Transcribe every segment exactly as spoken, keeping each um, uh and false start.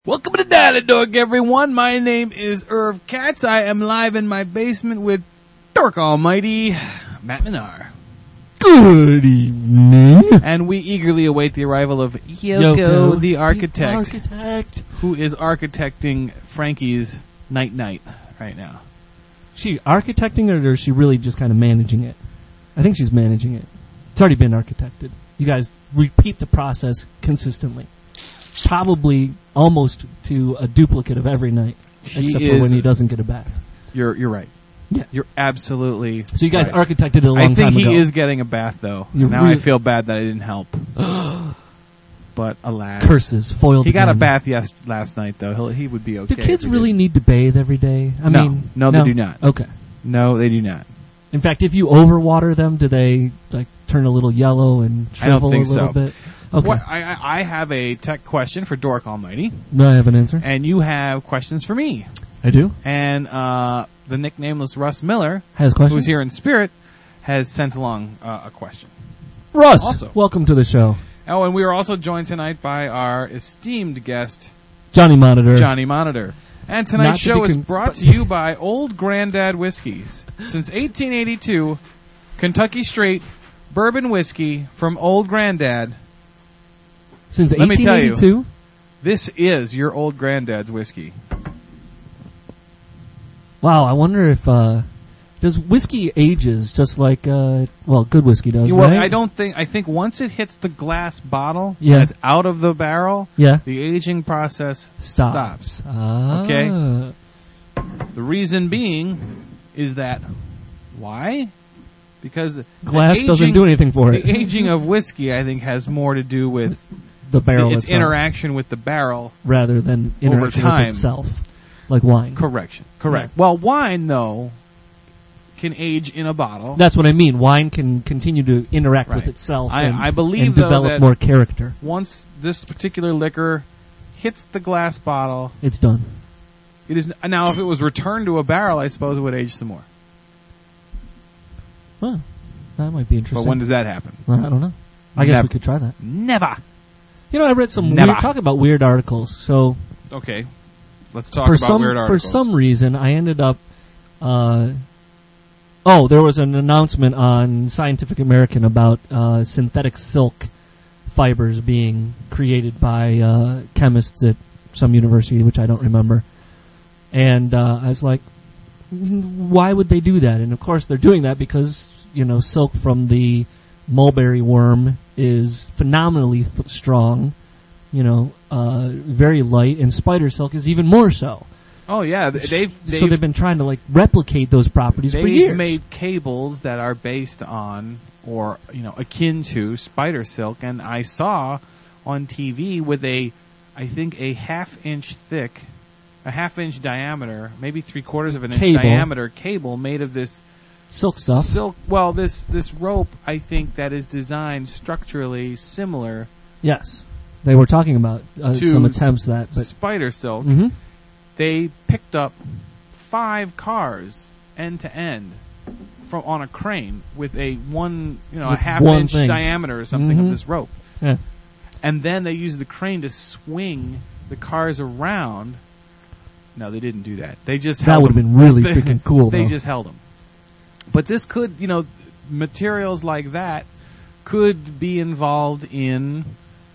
Welcome to Dial Dork, everyone. My name is Irv Katz. I am live in my basement with Dork Almighty, Matt Minar. Good evening. And we eagerly await the arrival of Yoko, Yoko the architect, the architect, who is architecting Frankie's Night Night right now. She architecting it, or is she really just kind of managing it? I think she's managing it. It's already been architected. You guys repeat the process consistently. Probably almost to a duplicate of every night, She except is, for when he doesn't get a bath. You're you're right. Yeah. You're absolutely So you guys right. architected it a long I think time he ago. is getting a bath, though. You're now really- I feel bad that I didn't help. But alas. Curses foiled. He got a again. bath yes, last night, though. He'll, he would be okay. Do kids if he really did. need to bathe every day? I No. mean, No, they do not. Okay. No, they do not. In fact, if you overwater them, do they like turn a little yellow and I don't shrivel think a little so. bit? Okay. What, I, I I have a tech question for Dork Almighty, No, I have an answer. and you have questions for me. I do. And uh, the nicknameless Russ Miller, Has questions. who's here in spirit, has sent along uh, a question. Russ, Also. welcome to the show. Oh, and we are also joined tonight by our esteemed guest, Johnny Monitor. Johnny Monitor. And Not tonight's to show be is con- brought to you by Old Grandad Whiskeys. Since eighteen eighty-two, Kentucky Straight Bourbon Whiskey from Old Grandad. Since Let me tell you. eighteen eighty-two? This is your Old Granddad's whiskey. Wow, I wonder if, uh, does whiskey ages just like, uh, well, good whiskey does, Well, right? I don't think. I think once it hits the glass bottle, Yeah. and it's out of the barrel, Yeah. the aging process Stops. stops. Ah. Okay. The reason being is that why? Because the Glass aging, doesn't do anything for it. The aging of whiskey, I think, has more to do with The barrel its itself, interaction with the barrel. rather than over interaction time. with itself, like wine. Correction. Correct. Yeah. Well, wine though can age in a bottle. That's what I mean. Wine can continue to interact Right. with itself I- and, I believe, and though, develop that- more character. Once this particular liquor hits the glass bottle, It's done. it is now. If it was returned to a barrel, I suppose it would age some more. Well, that might be interesting. But when does that happen? Well, I don't know. I guess Never. we could try that. Never. You know, I read some Never. weird, talk about weird articles. So Okay, let's talk for about some weird for articles. some reason, I ended up. Uh, oh, there was an announcement on Scientific American about uh, synthetic silk fibers being created by uh, chemists at some university, which I don't remember. And uh, I was like, why would they do that? And of course, they're doing that because you know silk from the mulberry worm is phenomenally th- strong. You know, uh, very light, and spider silk is even more so. Oh yeah, th- they've, they've so they've been trying to like replicate those properties they've for years. made cables that are based on or you know akin to spider silk, and I saw on T V with a, I think a half inch thick, a half inch diameter, maybe three quarters of an inch Cable. diameter cable made of this silk stuff. silk. Well, this this rope, I think that is designed structurally similar Yes, they were talking about uh, to some attempts at that, but spider silk. hmm They picked up five cars end to end from on a crane with a one, you know, With a half one inch thing. diameter or something Mhm. of this rope, yeah. and then they used the crane to swing the cars around. No, they didn't do that. They just that held would have them. been really They- freaking cool. They though. just held them. But this could, you know, materials like that could be involved in,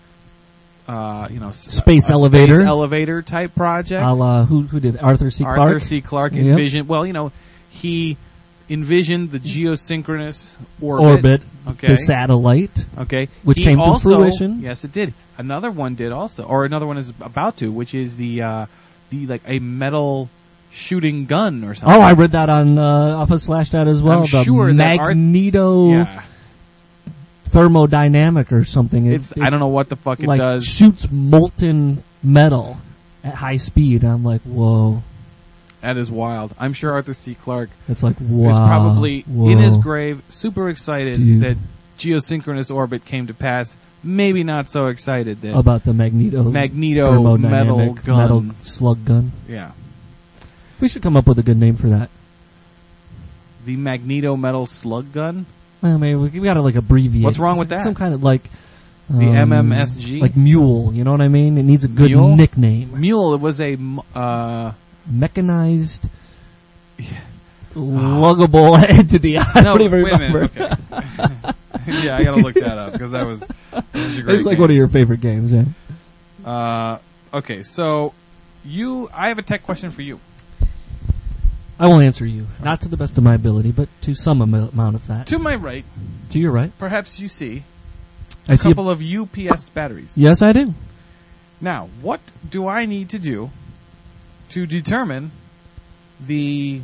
uh, you know, s- Space a elevator. space elevator type project. a la who who did Arthur C. Clarke? Arthur C. Clarke Yep. envisioned. Well, you know, he envisioned the geosynchronous orbit. Orbit, Okay. the satellite, Okay. which He came to also- fruition. Yes, it did. Another one did also, or another one is about to, which is the uh, the like a metal shooting gun or something. Oh, I read that on uh, off of Slashdot as well. I'm the sure that Arth- magneto Yeah. thermodynamic or something. It, It's, I don't know what the fuck it like does. shoots molten metal at high speed. I'm like, whoa. That is wild. I'm sure Arthur C. Clarke It's like, wow. is probably whoa. in his grave, super excited Dude. that geosynchronous orbit came to pass. Maybe not so excited that about the magneto magneto metal thermodynamic gun. metal slug gun. Yeah, We should come up with a good name for that. the magneto metal slug gun. Well, maybe we, we got to like abbreviate. What's wrong with Some- that? Some kind of like The M M S G? Like Mule, you know what I mean? It needs a good Mule? nickname. Mule, it was a... m- Uh, Mechanized, luggable entity. I no, don't even wait a remember. minute. Okay. Yeah, I gotta look that up because that was, that was a great It's like game. one of your favorite games, yeah. Uh, okay, so you, I have a tech question for you. I will answer you. Not to the best of my ability, but to some am- amount of that. To my right, To your right. perhaps you see I a see a- couple of U P S batteries. Yes, I do. Now, what do I need to do to determine the,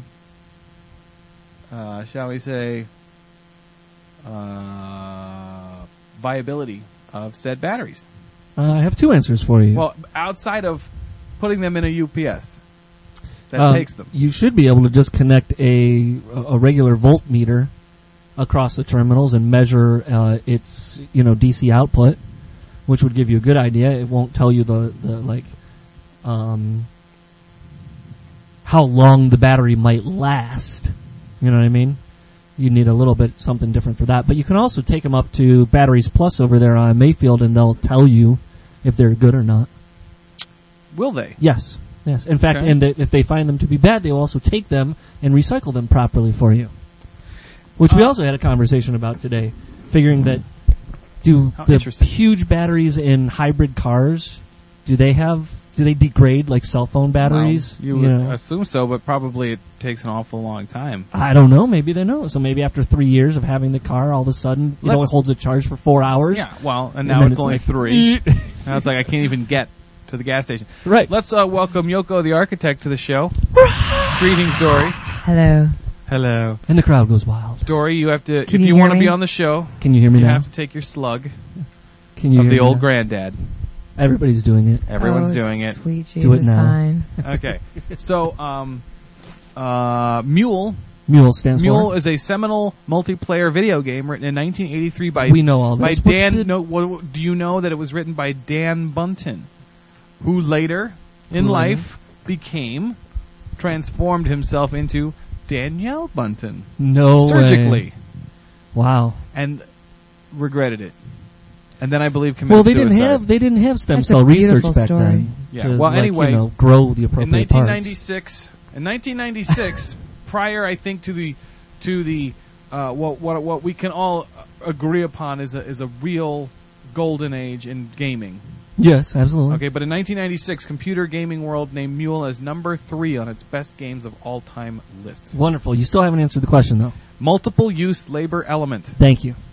uh, shall we say, uh, viability of said batteries? Uh, I have two answers for you. Well, outside of putting them in a U P S that Uh, takes them. You should be able to just connect a a regular voltmeter across the terminals and measure uh, its you know D C output, which would give you a good idea. It won't tell you the the like um, how long the battery might last. You know what I mean? You need a little bit something different for that. But you can also take them up to Batteries Plus over there on Mayfield, and they'll tell you if they're good or not. Will they? Yes. Yes. In fact, Okay. and th- if they find them to be bad, they'll also take them and recycle them properly for you. Which we Uh, also had a conversation about today, figuring that do How the interesting. huge batteries in hybrid cars, do they have, do they degrade like cell phone batteries? Well, you would know? assume so, but probably it takes an awful long time. I don't know. Maybe they know. So maybe after three years of having the car, all of a sudden, you know, it Let's- holds a charge for four hours. Yeah, well, and And now then it's, it's only like, three. Now it's like I can't even get to the gas station. Right. Let's uh, welcome Yoko the architect to the show. Greetings, Dory. Hello. Hello. And the crowd goes wild. Dory, you have to, Can if you you hear want to me? be on the show, Can you hear me you now? have to take your slug Can you of hear the me old now? granddad. Everybody's doing it. Everyone's oh, doing it. Sweet Jesus, Do it now. fine. Okay. So, um, uh, Mule. Mule stands Mule for? is a seminal multiplayer video game written in nineteen eighty-three by We know all by this. What's Dan. the- No, what, do you know that it was written by Dan Bunton, who later in Who later? life became transformed himself into Danielle Bunton No surgically way. Wow. and regretted it, and then I believe committed Well, they suicide. didn't have they didn't have stem That's cell a research beautiful back story. then. Yeah. To, Well, like, anyway, you know, grow the in appropriate nineteen parts. ninety-six. In nineteen ninety-six, prior, I think to the to the uh, what what what we can all agree upon is a is a real golden age in gaming. Yes, absolutely. Okay, but in nineteen ninety-six, Computer Gaming World named Mule as number three on its best games of all time list. Wonderful. You still haven't answered the question though. Multiple use labor element. Thank you.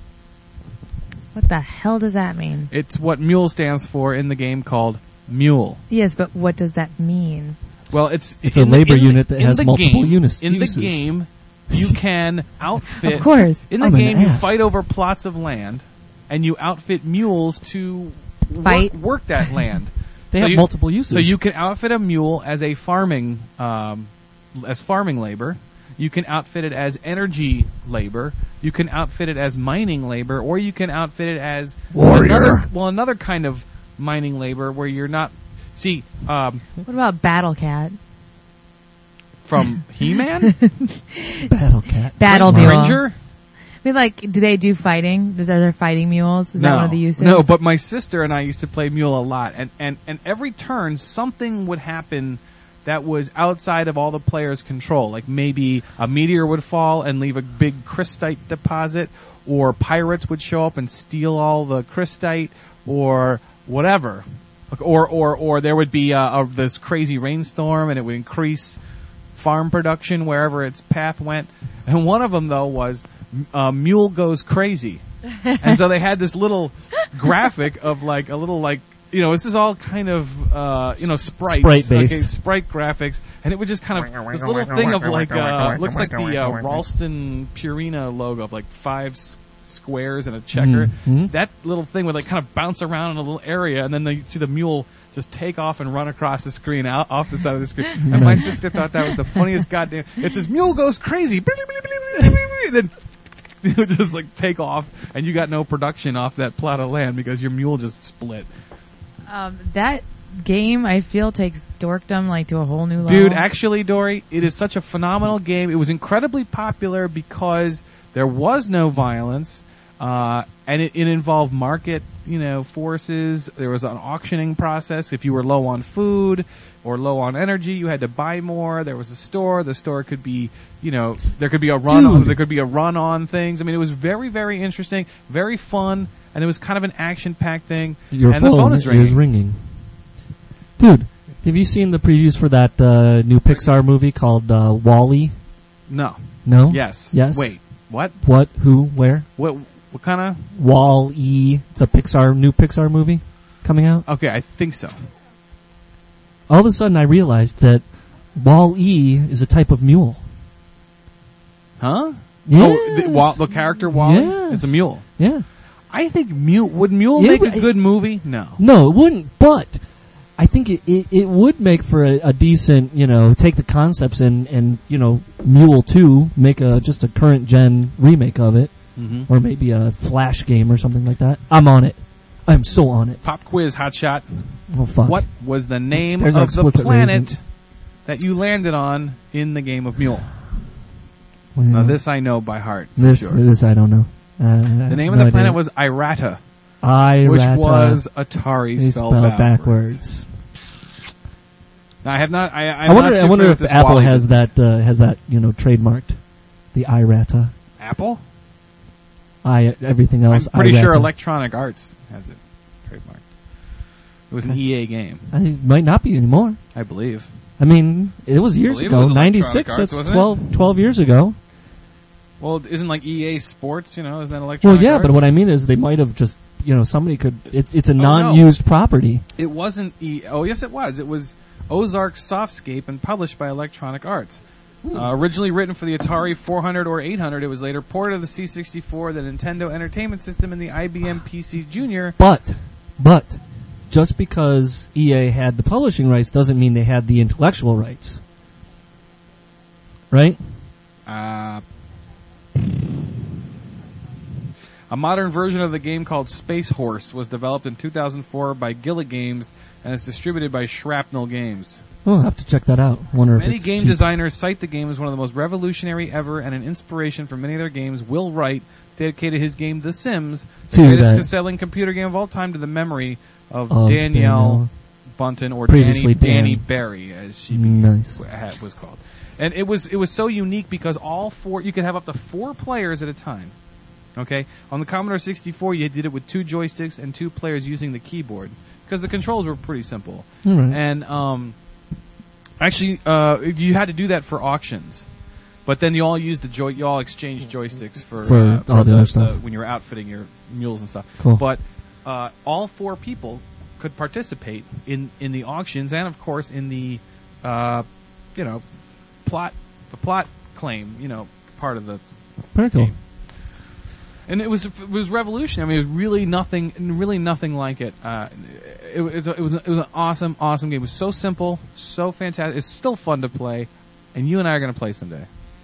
What the hell does that mean? It's what Mule stands for in the game called Mule. Yes, but what does that mean? Well, it's It's a in the- labor in the- unit that in has the multiple game, unis- In uses. the game, you can outfit. Of course. In the I'm an game, you ass. fight over plots of land, and you outfit mules to Fight. work, work that land. They So have you- multiple uses. So you can outfit a mule as a farming, um, as farming labor. You can outfit it as energy labor. You can outfit it as mining labor, or you can outfit it as Warrior. Another, well, another kind of mining labor where you're not. See, um, What about Battle Cat? from He-Man, Battle Cat. Battle Mule. Cringer. I mean, like, do they do fighting? Is there fighting mules? Is that no, one of the uses? No, but my sister and I used to play mule a lot, and, and, and every turn something would happen that was outside of all the players' control. Like maybe a meteor would fall and leave a big crystite deposit, or pirates would show up and steal all the crystite, or whatever. Or or or there would be uh, a, this crazy rainstorm, and it would increase farm production wherever its path went. And one of them though was uh, Mule Goes Crazy. And so they had this little graphic of like a little like, you know, this is all kind of, uh, you know, sprites. Sprite-based. Okay, sprite graphics. And it would just kind of, this little thing of like, uh, looks like the uh, Ralston Purina logo of like five s- squares and a checker. Mhm. That little thing would like kind of bounce around in a little area, and then you'd see the mule just take off and run across the screen, out off the side of the screen. And my sister thought that was the funniest goddamn. It says Mule Goes Crazy. Then it would just like take off, and you got no production off that plot of land because your mule just split. Um, that game, I feel, takes dorkdom like to a whole new level. Dude, actually, Dory, it is such a phenomenal game. It was incredibly popular because there was no violence, uh, and it, it involved market, you know, forces. There was an auctioning process. If you were low on food or low on energy, you had to buy more. There was a store. The store could be, you know, there could be a run Dude. on, there could be a run on things. I mean, it was very, very interesting, very fun, and it was kind of an action-packed thing. Your and phone, the phone is ringing. is ringing. Dude, have you seen the previews for that uh, new Pixar movie called uh, WALL-E? No. No? Yes. Yes. Wait. What? What? Who? Where? What? What kind of? WALL-E. It's a Pixar, new Pixar movie coming out. Okay, I think so. All of a sudden I realized that WALL-E is a type of mule. Huh? Yes. Oh, the, wa- the character Wally Yes. is a mule. Yeah. I think mule would mule Yeah, make but a I- good movie? No. No, it wouldn't, but I think it, it, it would make for a, a decent, you know, take the concepts and, and, you know, Mule two, make a just a current gen remake of it, Mm-hmm. or maybe a Flash game or something like that. I'm on it. I'm so on it. Pop quiz, hotshot. Oh, fuck. What was the name There's no of the explicit planet reason. that you landed on in the game of Mule? Well, Now, this I know by heart. For this, sure. this I don't know. Uh, The name of the planet was Irata, Irata, which was Atari they spelled, spelled backwards. backwards. Now, I have not. I, I'm I wonder. Not too I wonder familiar if with this Apple Wally has business. that uh, has that you know trademarked, the Irata. Apple. I everything else. I'm pretty Irata. sure Electronic Arts has it trademarked. It was an Okay. E A game, I think it might not be anymore. I believe. I mean, it was years believe it ago. was Electronic ninety-six. Arts, That's wasn't it? twelve, twelve years ago. Well, isn't like E A Sports? You know, isn't that Electronic Well, yeah, Arts? but what I mean is they might have just you know somebody could. It's it's a no. non-used property. It wasn't E. Oh, yes, it was. It was Ozark Softscape and published by Electronic Arts. Uh, originally written for the Atari four hundred or eight hundred, it was later ported to the C sixty-four, the Nintendo Entertainment System, and the I B M P C Junior. But but just because E A had the publishing rights doesn't mean they had the intellectual rights, right? Uh, a modern version of the game called Space Horse was developed in two thousand four by Gilla Games and is distributed by Shrapnel Games. We'll have to check that out. Wonder if Many it's game cheap. designers cite the game as one of the most revolutionary ever and an inspiration for many of their games. Will Wright dedicated his game The Sims, the To greatest that. selling computer game of all time, to the memory of, Of Danielle Danielle. Bunton, or Previously Danny, Danny Dan. Berry, as she Nice. had, was called. And it was it was so unique because all four you could have up to four players at a time. Okay, on the Commodore sixty-four, you did it with two joysticks and two players using the keyboard because the controls were pretty simple. All right. And um, actually, uh, you had to do that for auctions. But then you all used the joy. You all exchanged joysticks for, For uh, all the other stuff. when you were outfitting your mules and stuff. Cool. But uh, all four people could participate in, in the auctions and, of course, in the uh, you know plot the plot claim. You know, part of the Very cool. game. And it was it was revolutionary. I mean, it was really nothing, really nothing like it. Uh, it, it, was a, it was a, it was an awesome, awesome game. It was so simple, so fantastic. It's still fun to play, and you and I are going to play someday.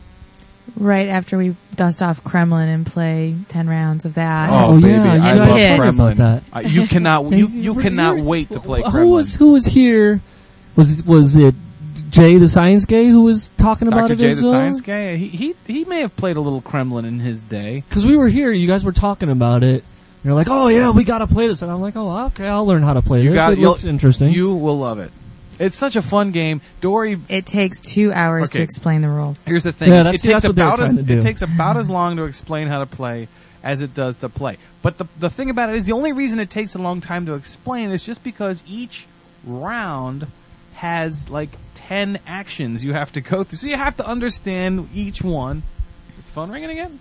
Right after we dust off Kremlin and play ten rounds of that. Oh, baby, yeah, you I guys love forgot Kremlin. about that. Uh, you cannot, you you cannot wait to play Kremlin. Who was who was here? Was was it Jay the Science Guy who was talking about Doctor it J, as the well? science guy? He he he may have played a little Kremlin in his day. Because we were here, you guys were talking about it. You're like, oh yeah, we got to play this, and I'm like, oh okay, I'll learn how to play You this. got It you'll- looks interesting. You will love it. It's such a fun game. Dory. It takes two hours Okay. to explain the rules. Here's the thing. Yeah, it that's- takes that's what they were about as trying to it do. takes about as long to explain how to play as it does to play. But the the thing about it is the only reason it takes a long time to explain is just because each round has like ten actions you have to go through. So you have to understand each one. Is the phone ringing again?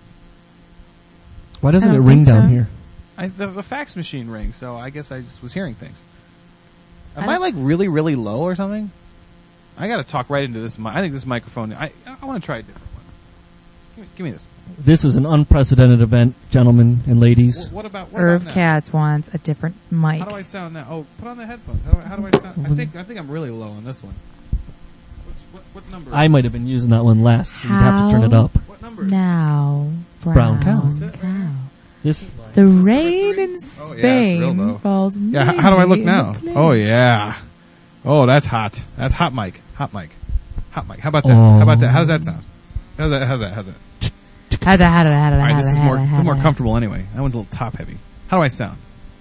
Why doesn't I it don't ring think down so. here? I, the, the fax machine rings, so I guess I just was hearing things. I Am I don't- like really, really low or something? I got to talk right into this. mi- I think this microphone. I I want to try a different one. Give me, give me this. This is an unprecedented event, gentlemen and ladies. Wh- What about what Irv about now? Katz wants a different mic. How do I sound now? Oh, put on the headphones. How do I, how do I sound? I think I think I'm really low on this one. What's, what, what number? I is might this? have been using that one last, so you'd have to turn it How? up. What number? Is Now, Brown brown, cow. Is it right cow. This is The number rain three? in Oh, yeah, it's Spain real low. falls. Yeah. How, how do I look mainly in now? the plain. Oh yeah. Oh, that's hot. That's hot mic. Hot mic. Hot mic. How about that? Oh. How about that? How does that sound? How's that? How's that? How's that? Had to, had to, had to, All right, had this to, is had more to, had more to. comfortable anyway. That one's a little top heavy. How do I sound?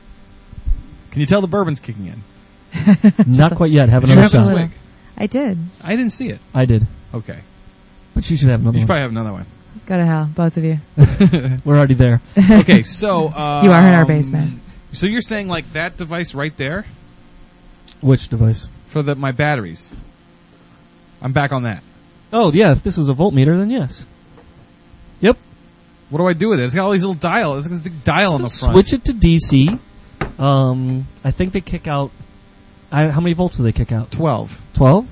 Can you tell the bourbon's kicking in? Not quite yet. Have Did you another have a shot. swig? I did. I didn't see it. I did. Okay. But she should have another You should one. probably have another one. Go to hell, both of you. We're already there. Okay, so uh, You are in our basement. So you're saying like that device right there Which device? for the my batteries? I'm back on that. Oh, yeah. If this is a voltmeter, then yes. Yep. What do I do with it? It's got all these little dials. It's got this dial on the So front. switch it to D C. Um, I think they kick out. I, how many volts do they kick out? Twelve. Twelve.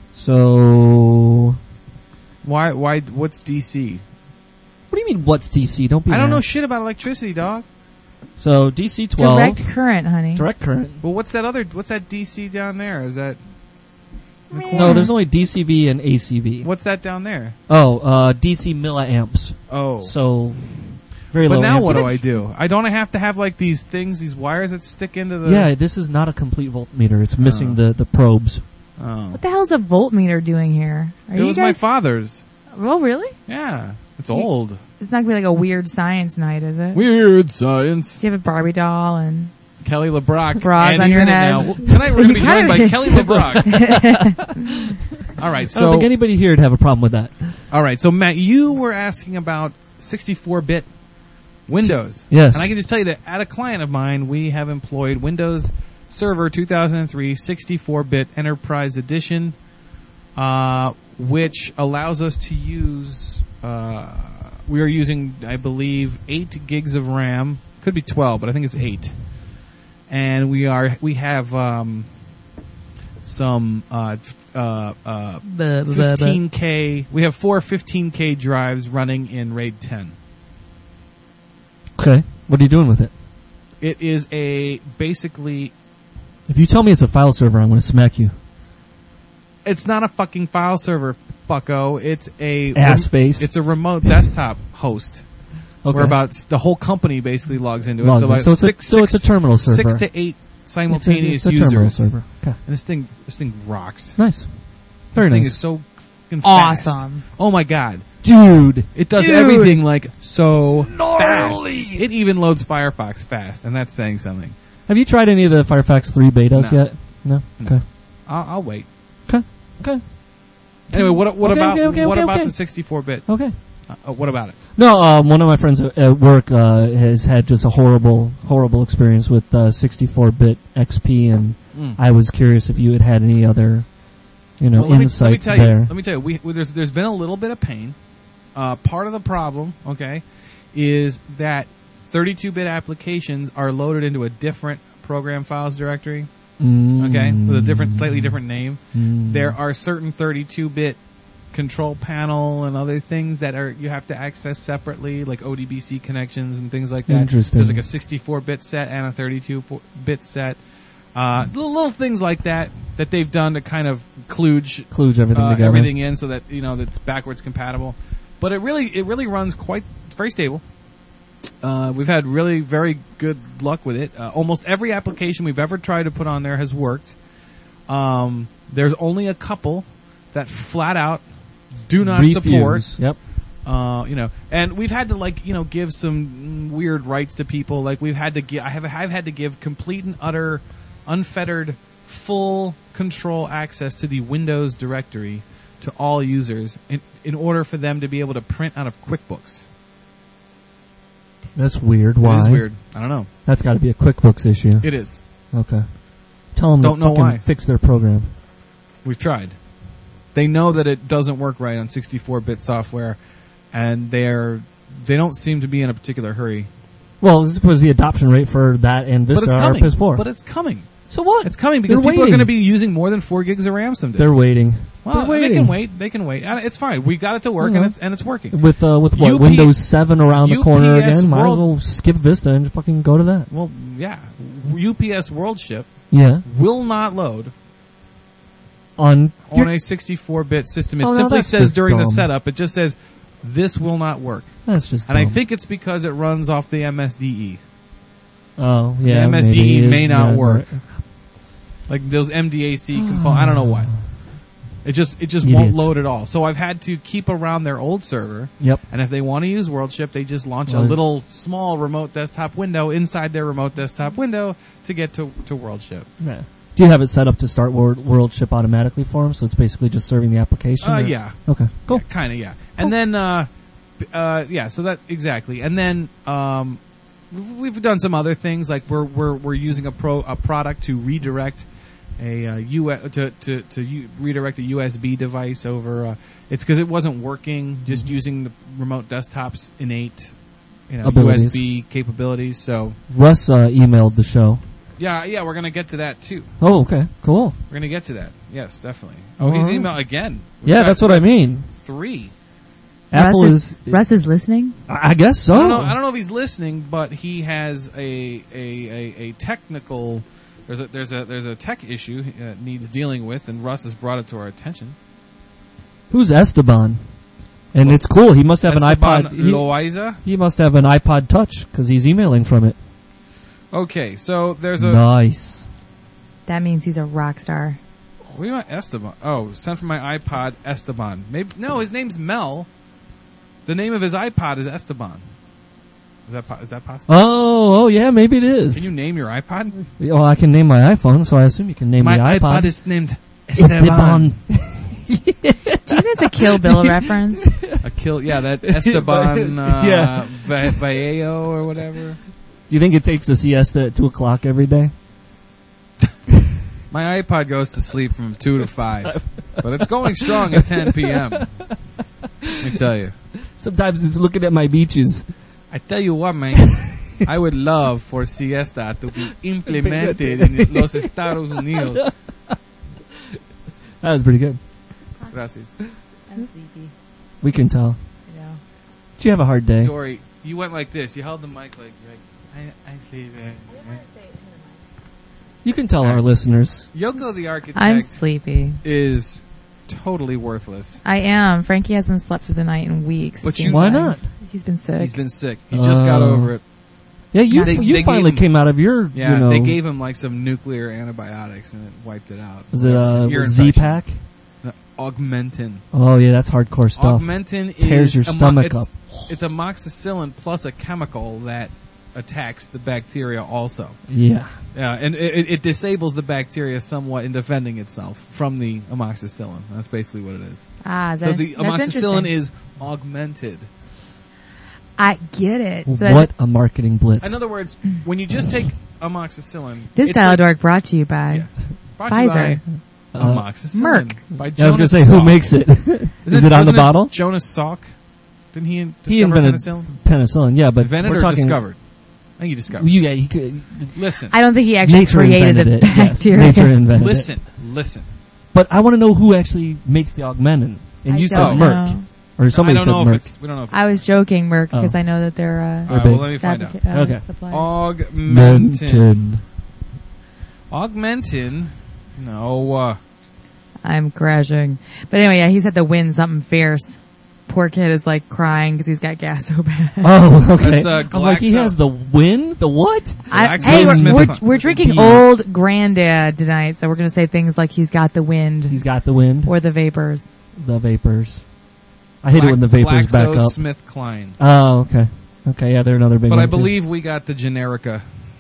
So, Why? Why? What's D C? what do you mean? What's D C? Don't be. I don't an know ass. shit about electricity, dog. So D C twelve. Direct current, honey. Direct current. Well, what's that other? What's that D C down there? Is that? in the Yeah. corner? No, there's only D C V and A C V. What's that down there? Oh, uh, D C milliamps. Oh. So very But low. now what do amperage. I do? I don't have to have like these things, these wires that stick into the. Yeah, this is not a complete voltmeter. It's missing Oh. the, the probes. Oh. What the hell is a voltmeter doing here? Are It you was my guys? father's. Oh, really? Yeah. It's You- old. It's not gonna be like a weird science night, is it? Weird science. Do you have a Barbie doll and Kelly LeBrock. Bras and on who's your in it now? heads. Well, tonight we're going to be You joined by kinda- Kelly LeBrock. All right, I don't so think anybody here would have a problem with that. all right, so Matt, you were asking about sixty-four bit Windows. Yes. And I can just tell you that at a client of mine, we have employed Windows Server two thousand three sixty-four bit Enterprise Edition, uh, which allows us to use. Uh, we are using, I believe, eight gigs of RAM. Could be twelve, but I think it's eight. And we are we have um, some uh, f- uh, uh, Buh, buh, buh, buh. fifteen K. We have four fifteen K drives running in RAID ten. Okay. What are you doing with it? It is a basically. If you tell me it's a file server, I'm going to smack you. It's not a fucking file server, bucko. It's a Ass face. It's a remote desktop host. Okay. Where about s- the whole company basically logs into it. Logs so in. about So it's a- six, so it's a six- terminal server. Six to eight simultaneous it's a, it's a terminal users. server. Okay. And this thing, this thing rocks. Nice. Very this thing nice. is so fucking fast. Awesome. Oh my god. Dude. It does Dude. everything like so Gnarly. fast. It even loads Firefox fast, and that's saying something. Have you tried any of the Firefox three betas No. yet? No? No. Okay. I'll, I'll wait. Okay. Okay. Anyway, what what Okay, about okay, okay, what okay, about okay. the sixty-four bit? Okay. Uh, uh, what about it? No, um, one of my friends at at work uh, has had just a horrible, horrible experience with uh, sixty-four bit X P, and Mm. I was curious if you had had any other, you know, Well, let me, insights let me tell there. you. Let me tell you. We, we, there's there's been a little bit of pain. Uh, part of the problem, okay, is that thirty-two bit applications are loaded into a different program files directory. Mm. Okay, with a different, slightly different name. Mm. There are certain thirty-two bit control panel and other things that are you have to access separately, like O D B C connections and things like that. Interesting. There's like a sixty-four bit set and a thirty-two bit set. Uh, little, little things like that that they've done to kind of kludge Kludge everything uh, together. everything in so that you know that's backwards compatible. But it really it really runs quite. It's very stable. Uh, we've had really very good luck with it. Uh, almost every application we've ever tried to put on there has worked. Um, there's only a couple that flat out do not Refuse. support. Yep. Uh, you know, and we've had to like you know give some weird rights to people. Like we've had to give. I have I've had to give complete and utter, unfettered, full control access to the Windows directory to all users in in order for them to be able to print out of QuickBooks. That's weird. Why? It is weird. I don't know. That's got to be a QuickBooks issue. It is. Okay. Tell them Don't to know fucking why. fix their program. We've tried. They know that it doesn't work right on sixty-four bit software, and they're they don't seem to be in a particular hurry. Well, this was the adoption rate for that and But Vista it's are coming. piss poor. But it's coming. So what? It's coming because They're people are waiting. going to be using more than four gigs of RAM someday. They're waiting. well, They're waiting. they can wait. They can wait. Uh, It's fine. We got it to work, Mhm. and it's and it's working. With uh, with what U P Windows seven around the corner U P S again, might as World- well skip Vista and fucking go to that. Well, yeah. U P S World Ship Yeah. will not load On on your- a sixty-four bit system. It Oh, no, simply that's says just during the dumb. setup, it just says this will not work, that's just. and I dumb. think it's because it runs off the M S D E. Oh yeah. M S D E maybe it is may not not work. right. Like those M D A C components. I don't know what. It just it just won't Idiots. load at all. So I've had to keep around their old server. Yep. And if they want to use WorldShip, they just launch a Right. little small remote desktop window inside their remote desktop window to get to to WorldShip. Yeah. Do you have it set up to start World, WorldShip automatically for them? So it's basically just serving the application? Uh, or- yeah. Okay. Cool. Yeah, kind of, yeah. And then, uh, b- uh, yeah, so that, exactly. And then, um, we've done some other things, like we're, we're, we're using a pro, a product to redirect a, uh, U, to, to, to U, redirect a U S B device over, uh, it's cause it wasn't working, just Mm-hmm. using the remote desktop's innate, you know, Abilities. U S B capabilities, so. Russ uh, emailed the show. Yeah, yeah, we're gonna get to that too. Oh, okay. Cool. We're gonna get to that. Yes, definitely. Oh, he's Alright. emailed again. We've Yeah, got that's what I mean. Three. Apple Russ is, Russ is listening. I I guess so. I don't know. I don't know if he's listening, but he has a a, a, a technical. There's a there's a there's a tech issue that needs dealing with, and Russ has brought it to our attention. Who's Esteban? And Well, it's cool. He must have Esteban an iPod. He, Loaiza. he must have an iPod Touch because he's emailing from it. Okay, so there's a. Nice. That means he's a rock star. What do you want, Esteban? Oh, sent from my iPod, Esteban. Maybe no, his name's Mel. The name of his iPod is Esteban. Is that po- is that possible? Oh, oh yeah, maybe it is. Can you name your iPod? Well, I can name my iPhone, so I assume you can name My the iPod. iPod is named Esteban. Do you think it's a Kill Bill reference? A kill, yeah, that Esteban uh, Yeah. Va- Vallejo or whatever. Do you think it takes a siesta at two o'clock every day? My iPod goes to sleep from two to five, but it's going strong at ten p.m. Let me tell you. Sometimes it's looking at my beaches. I tell you what, man. I would love for siesta to be implemented in los Estados Unidos. That was pretty good. Gracias. I'm sleepy. We can tell. You know. Did you have a hard day? Dory, you went like this. You held the mic like, like I, I sleep. You can tell our listeners. Yoko the Architect I'm sleepy. is totally worthless. I am. Frankie hasn't slept through the night in weeks. But it you- seems Why like. not? He's been sick. He's been sick. He just got Oh. over it. Yeah, you They- you they finally gave him- came out of your, Yeah, you know, they gave him like some nuclear antibiotics and it wiped it out. was it uh, Ear Z infection. Pack? No, Augmentin. Oh yeah, that's hardcore stuff. Augmentin Tears is your amo- stomach it's, up. It's amoxicillin plus a chemical that attacks the bacteria also. Yeah. Yeah, and it, it disables the bacteria somewhat in defending itself from the amoxicillin. That's basically what it is. ah, is So that, the that's amoxicillin interesting. is augmented. I get it. So What a marketing blitz. In other words, when you just take amoxicillin, This it's dialogue like- brought to you by Yeah. Brought to you Pfizer. by Uh, amoxicillin. Merck. By Yeah, I was going Jonas to say, who Salk. makes it? Is it on the wasn't bottle? Jonas Salk? Didn't he discover He invented penicillin? penicillin, yeah, but Invented we're or talking. discovered? I think he discovered. You, yeah, he could, Listen, I don't think he actually nature created invented the it. Yes, bacteria. nature invented listen, it. listen. But I want to know who actually makes the augmentin. And I you said don't Merck, know. or somebody I don't said know if Merck. it's. We don't know if. It's, I was joking, Merck, because Oh. I know that they're uh, all right, big. well, let me find out. fabrica- uh, Okay. suppliers. Augmentin. Mentin. Augmentin. No. Uh, I'm crashing. But anyway, yeah, he said the wind something fierce. Poor kid is like crying because he's got gas so bad. Oh, okay. That's, uh, I'm like, he Glaxo- has the win? The what? I, Glaxo hey, we're, Smith- we're, we're drinking D. old granddad tonight, so we're going to say things like he's got the wind He's got the wind. or the vapors. The vapors. I hate it when the vapors back up. GlaxoSmithKline. Oh, okay. Okay, yeah, they're another big But one. I too. believe we got the generica.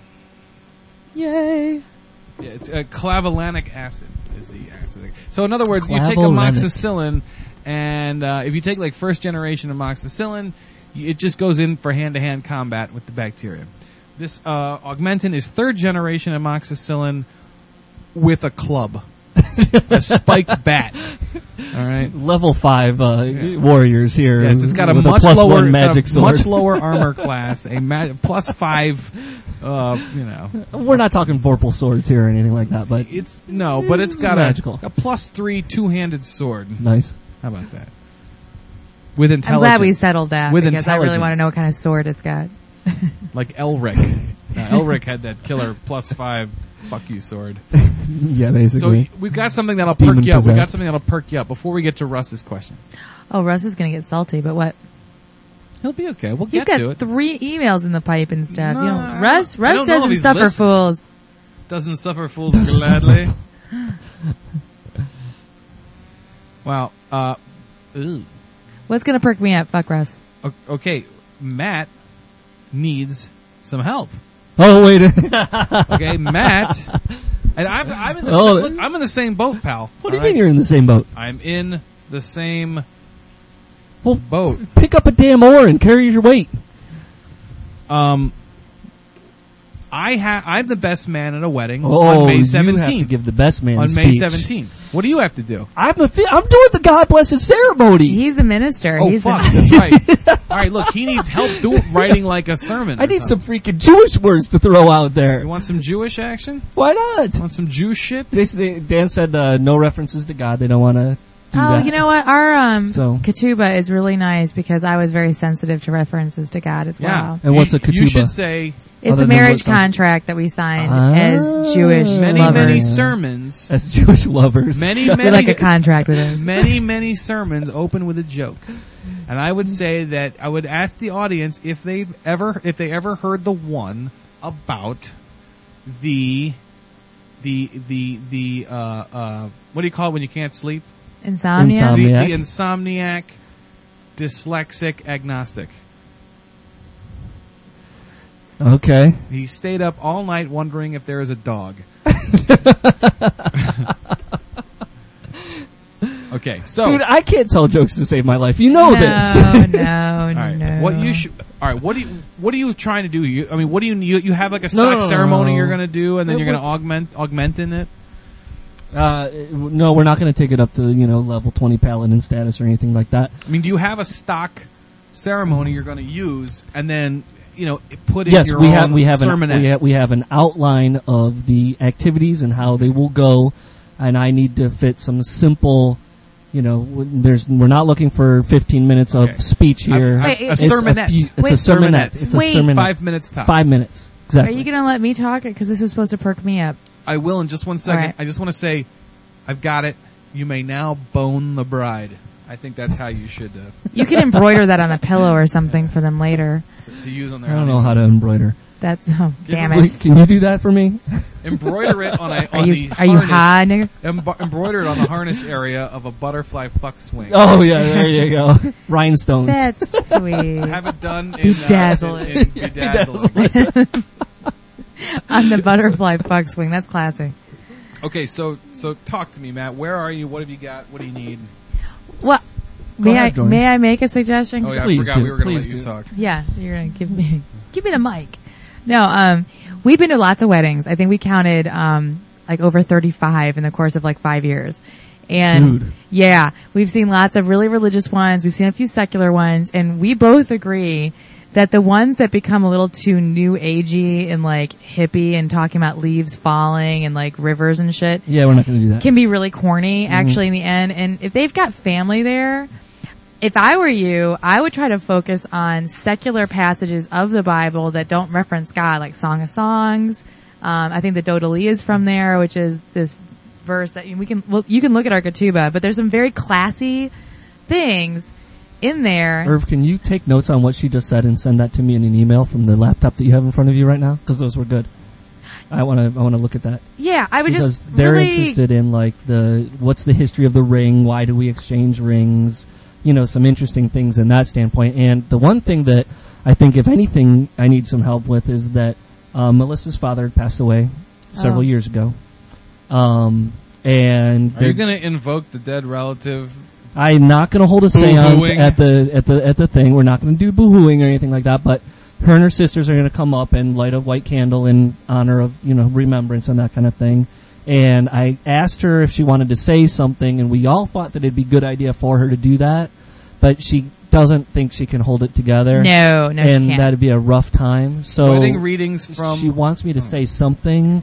Yay. Yeah, it's uh, clavulanic acid is the acid. So in other words, you take Clavulanic. amoxicillin, and uh, if you take like first generation amoxicillin, y- it just goes in for hand to hand combat with the bacteria. This uh, Augmentin is third generation amoxicillin with a club, a spiked bat. All right. level five uh, Yeah. warriors here. Yes, it's got a with much plus lower, one it's got a magic sword. much lower armor class, a ma- plus five. Uh, you know, We're not talking Vorpal swords here or anything like that, but it's no, but it's got Magical. a, a plus three two-handed sword. nice. How about that? With I'm intelligence. glad we settled that With because I really want to intelligence. know what kind of sword it's got. Like Elric. Now, Elric had that killer plus five fuck you sword. Yeah, So basically. we've got something that'll perk Demon you up. We got possessed. something that'll perk you up before we get to Russ's question. Oh, Russ is going to get salty, but what? He'll be okay. We'll He's get got to it. three emails in the pipe and stuff. No, you know, I Russ, don't- I Russ don't know if doesn't he's suffer listening. fools. Doesn't suffer fools gladly. Well, uh, ew. What's gonna perk me up? Fuck Russ. O- okay, Matt needs some help. Oh wait. Okay, Matt, and I'm, I'm in the Oh. sa- look, I'm in the same boat, pal. What do you all right? mean you're in the same boat? I'm in the same Well, boat. pick up a damn oar and carry your weight. Um, I ha- I'm the best man at a wedding Oh, on May you have to seventeenth. give the best man On speech. May seventeenth. What do you have to do? I'm a fi- I'm doing the God blessed ceremony. He's the minister. Oh He's fuck, The, that's right. All right, look, he needs help do- writing like a sermon. I or need some something. freaking Jewish words to throw out there. You want some Jewish action? Why not? Want some Jew shit? They, they, Dan said uh, no references to God. They don't want to do oh, that. you know what? Our um, So- ketubah is really nice because I was very sensitive to references to God as Yeah. well. And what's a You- You ketubah? should say It's Other a than marriage what sounds- contract that we signed Ah. as Jewish many, lovers. many sermons. As Jewish lovers. Many, We many, like a contract with him. many, many sermons open with a joke. And I would say that I would ask the audience if they've ever, if they ever heard the one about the, the, the, the, uh, uh, what do you call it when you can't sleep? Insomnia. Insomnia. The, Insomniac. the insomniac, dyslexic, agnostic. Okay. He stayed up all night wondering if there is a dog. Okay, so Dude, I can't tell jokes to save my life. You know no, this. no, all right, no. what you should. All right, what do you what are you trying to do? You, I mean, what do you you, you have like a No, stock no, no, ceremony no. you're going to do, and then Uh, you're going to what- augment augment in it. Uh, no, we're not going to take it up to, you know, level twenty paladin status or anything like that. I mean, do you have a stock ceremony you're going to use, and then you know put in Yes, your we own have we have an sermonette? we have, we have an outline of the activities and how they will go, and I need to fit some simple, you know, w- there's we're not looking for fifteen minutes of Okay. speech here. I- I- Wait, a it's It's sermonette. few- it's Wait. a sermonette. Sermonette. It's a Wait. sermonette. Five minutes tops. Five minutes. Are Exactly. you going to let me talk? Because this is supposed to perk me up. I will in just one second. All right. I just want to say, I've got it. You may now bone the bride. I think that's how you should uh, You can embroider that on a pillow or something for them later. to, to use on their. I don't know how to embroider. That's oh, damn Give it. Wait, can you do that for me? embroider it on a Are on you the are you harness. high, nigga? Emb- embroider it on the harness area of a butterfly fuck swing. Oh yeah, there you go. Rhinestones. That's sweet. Have it done in, Bedazzle uh, in, it. in bedazzling. On the butterfly fuck swing. That's classic. Okay, so so talk to me, Matt. Where are you? What have you got? What do you need? Well, Go may ahead, I Jordan. may I make a suggestion? Oh yeah, Please I forgot do. we were going to Please let you do. talk. Yeah, you're gonna give me give me the mic. No, um, we've been to lots of weddings. I think we counted um like over thirty-five in the course of like five years. And Dude. yeah, we've seen lots of really religious ones. We've seen a few secular ones, and we both agree that the ones that become a little too new agey and like hippie and talking about leaves falling and like rivers and shit Yeah, we're not going to do that. can be really corny actually in the end. And if they've got family there, if I were you, I would try to focus on secular passages of the Bible that don't reference God, like Song of Songs. Um, I think the Dodalee is from there, which is this verse that we can, well, you can look at our ketubah, but there's some very classy things in there. Irv, can you take notes on what she just said and send that to me in an email from the laptop that you have in front of you right now? Because those were good. I want to. I want to look at that Yeah, I would because just they're really, interested in like the what's the history of the ring? Why do we exchange rings? You know, some interesting things in that standpoint. And the one thing that I think, if anything, I need some help with is that uh, Melissa's father had passed away several Oh. years ago. Um, and Are you they're- going to invoke the dead relative? I'm not going to hold a seance Boo-hooing. at the at the at the thing. We're not going to do boo-hooing or anything like that. But her and her sisters are going to come up and light a white candle in honor of, you know, remembrance and that kind of thing. And I asked her if she wanted to say something, and we all thought that it'd be a good idea for her to do that. But she doesn't think she can hold it together. no, no, and she can't. that'd be a rough time. So Wedding readings from. she wants me to Oh. say something,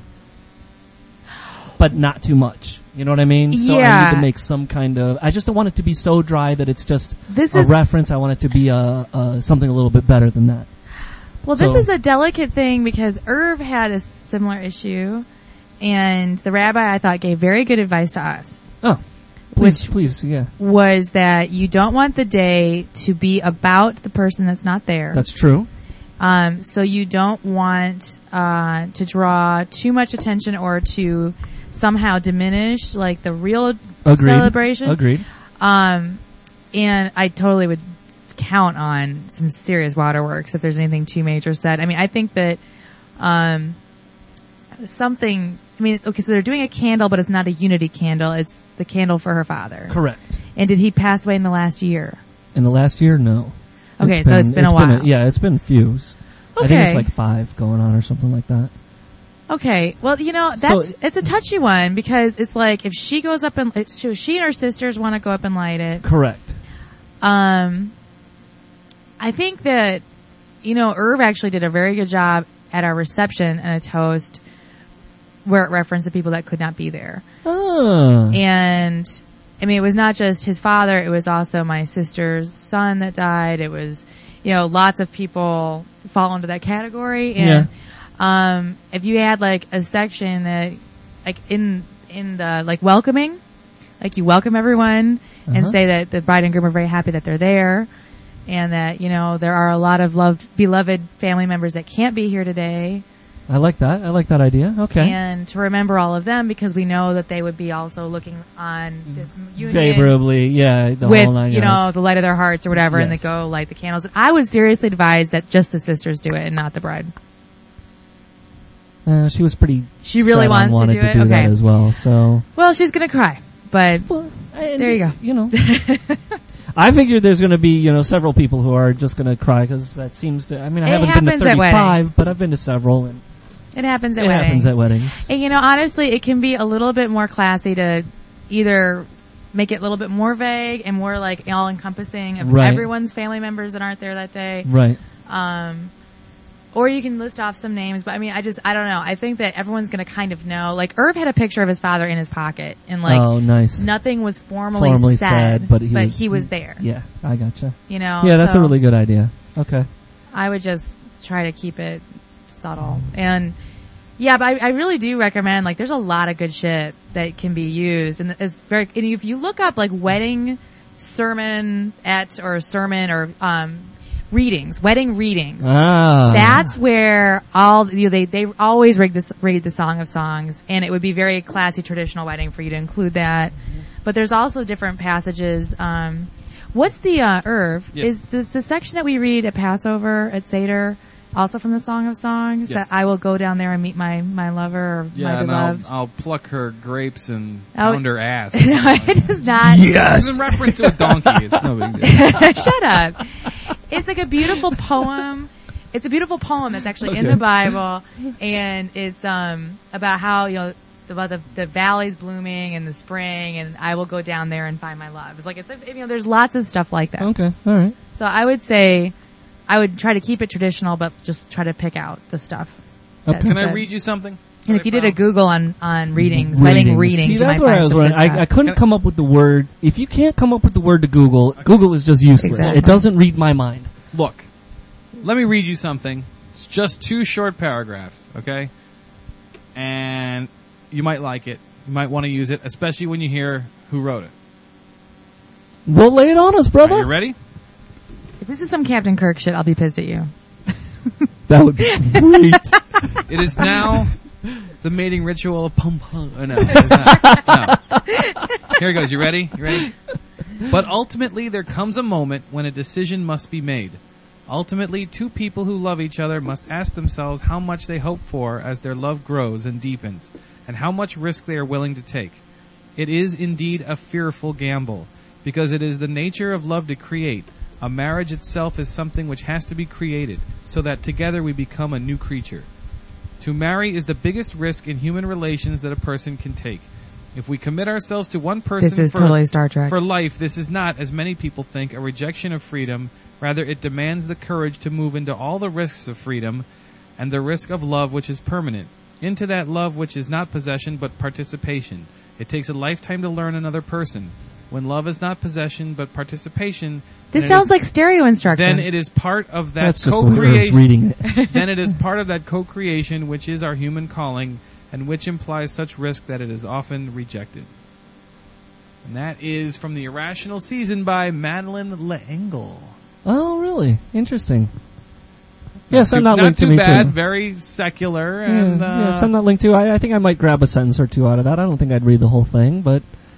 but not too much. You know what I mean? So I Yeah. need to make some kind of. I just don't want it to be so dry that it's just This a is reference. I want it to be a, a something a little bit better than that. Well, this So- is a delicate thing because Irv had a similar issue, and the rabbi I thought gave very good advice to us. Oh, please, Which- please, yeah, Was that you don't want the day to be about the person that's not there. that's true. Um, so you don't want uh, to draw too much attention or to somehow diminish like the real Agreed. celebration. Agreed. Um, and I totally would count on some serious waterworks if there's anything too major said. I mean, I think that, um, something, I mean, okay, so they're doing a candle, but it's not a unity candle. It's the candle for her father. Correct. And did he pass away in the last year? In the last year, no. Okay, It's so it's been a while. a- yeah, it's been a few. I think Okay. it's like five going on or something like that. Okay, well, you know, that's, So- it's a touchy one because it's like if she goes up and, if she she and her sisters want to go up and light it. Correct. Um, I think that, you know, Irv actually did a very good job at our reception and a toast where it referenced the people that could not be there. Ah. And, I mean, it was not just his father, it was also my sister's son that died. It was, you know, lots of people fall into that category. And, um, if you had like a section that, like in, in the, like welcoming, like you welcome everyone and Uh-huh. say that the bride and groom are very happy that they're there. And that, you know, there are a lot of loved, beloved family members that can't be here today. I like that. I like that idea. Okay. And to remember all of them because we know that they would be also looking on this union Favorably, yeah, the with, whole nine you know, yards. the light of their hearts or whatever, and they Yes. go light the candles. And I would seriously advise that just the sisters do it and not the bride. Uh, she was pretty. She really set on wants to wanting do to it? do Okay. that as well. So Well, she's gonna cry, but well, and, there you go. You know, I figured there's going to be you know several people who are just going to cry because that seems to. I mean, I It haven't been to happens at weddings. thirty-five, but I've been to several, and it happens at it weddings. happens at weddings. And you know, honestly, it can be a little bit more classy to either make it a little bit more vague and more like all encompassing of Right. everyone's family members that aren't there that day. Right. Um, or you can list off some names, but I mean, I just, I don't know. I think that everyone's going to kind of know. Like, Irv had a picture of his father in his pocket, and like, oh, nice. nothing was formally, Formally said, said, but he was- there. Yeah, I gotcha. You know? Yeah, that's so a really good idea. Okay. I would just try to keep it subtle. And, yeah, but I, I really do recommend, like, there's a lot of good shit that can be used. And it's very, and if you look up, like, wedding sermon at, or sermon, or, um, readings, wedding readings. Ah. That's where all you know, they they always read this read the Song of Songs, and it would be very classy traditional wedding for you to include that. But there's also different passages. Um, what's the uh, Irv? Yes. Is the the section that we read at Passover at Seder also from the Song of Songs? Yes. That I will go down there and meet my my lover or Yeah, my and I'll, beloved. I'll pluck her grapes and Oh. pound her ass. no, it is not. It's in reference to a donkey. It's no big deal. Shut up. It's like a beautiful poem. It's a beautiful poem. It's actually in Okay. the Bible, and it's um about how you know about the the valleys blooming in the spring, and I will go down there and find my love. It's like it's a, you know there's lots of stuff like that. Okay. All right. So I would say I would try to keep it traditional, but just try to pick out the stuff. Okay. that's Can I good. read you something? And that if you I did a found? Google on on readings, wedding readings, See, you that's might where find I was some good wondering. I, stuff. I couldn't come up with the word. If you can't come up with the word to Google, Google is just useless. Exactly. It doesn't read my mind. Look, let me read you something. It's just two short paragraphs, okay? And you might like it. You might want to use it, especially when you hear who wrote it. Well, lay it on us, Are brother. you ready? If this is some Captain Kirk shit, I'll be pissed at you. That would be great. It is now the mating ritual of pum pum. Oh, no, it is not. No. Here it goes. You ready? You ready? But ultimately, there comes a moment when a decision must be made. Ultimately, two people who love each other must ask themselves how much they hope for as their love grows and deepens, and how much risk they are willing to take. It is indeed a fearful gamble, because it is the nature of love to create. A marriage itself is something which has to be created, so that together we become a new creature. To marry is the biggest risk in human relations that a person can take. If we commit ourselves to one person This is for, totally Star Trek. for life, this is not, as many people think, a rejection of freedom. Rather, it demands the courage to move into all the risks of freedom and the risk of love which is permanent, into that love which is not possession but participation. It takes a lifetime to learn another person. When love is not possession but participation, This then it sounds is- like stereo instructions. then it is part of that That's just the words co-creation. reading it. Then it is part of that co-creation which is our human calling, and which implies such risk that it is often rejected. And that is from the Irrational Season by Madeline L'Engle. Oh, really? Interesting. Yes, Too- I'm not, linked too to me bad. too. Very secular, Yeah, and uh, yes, I'm not linked to. I, I think I might grab a sentence or two out of that. I don't think I'd read the whole thing, but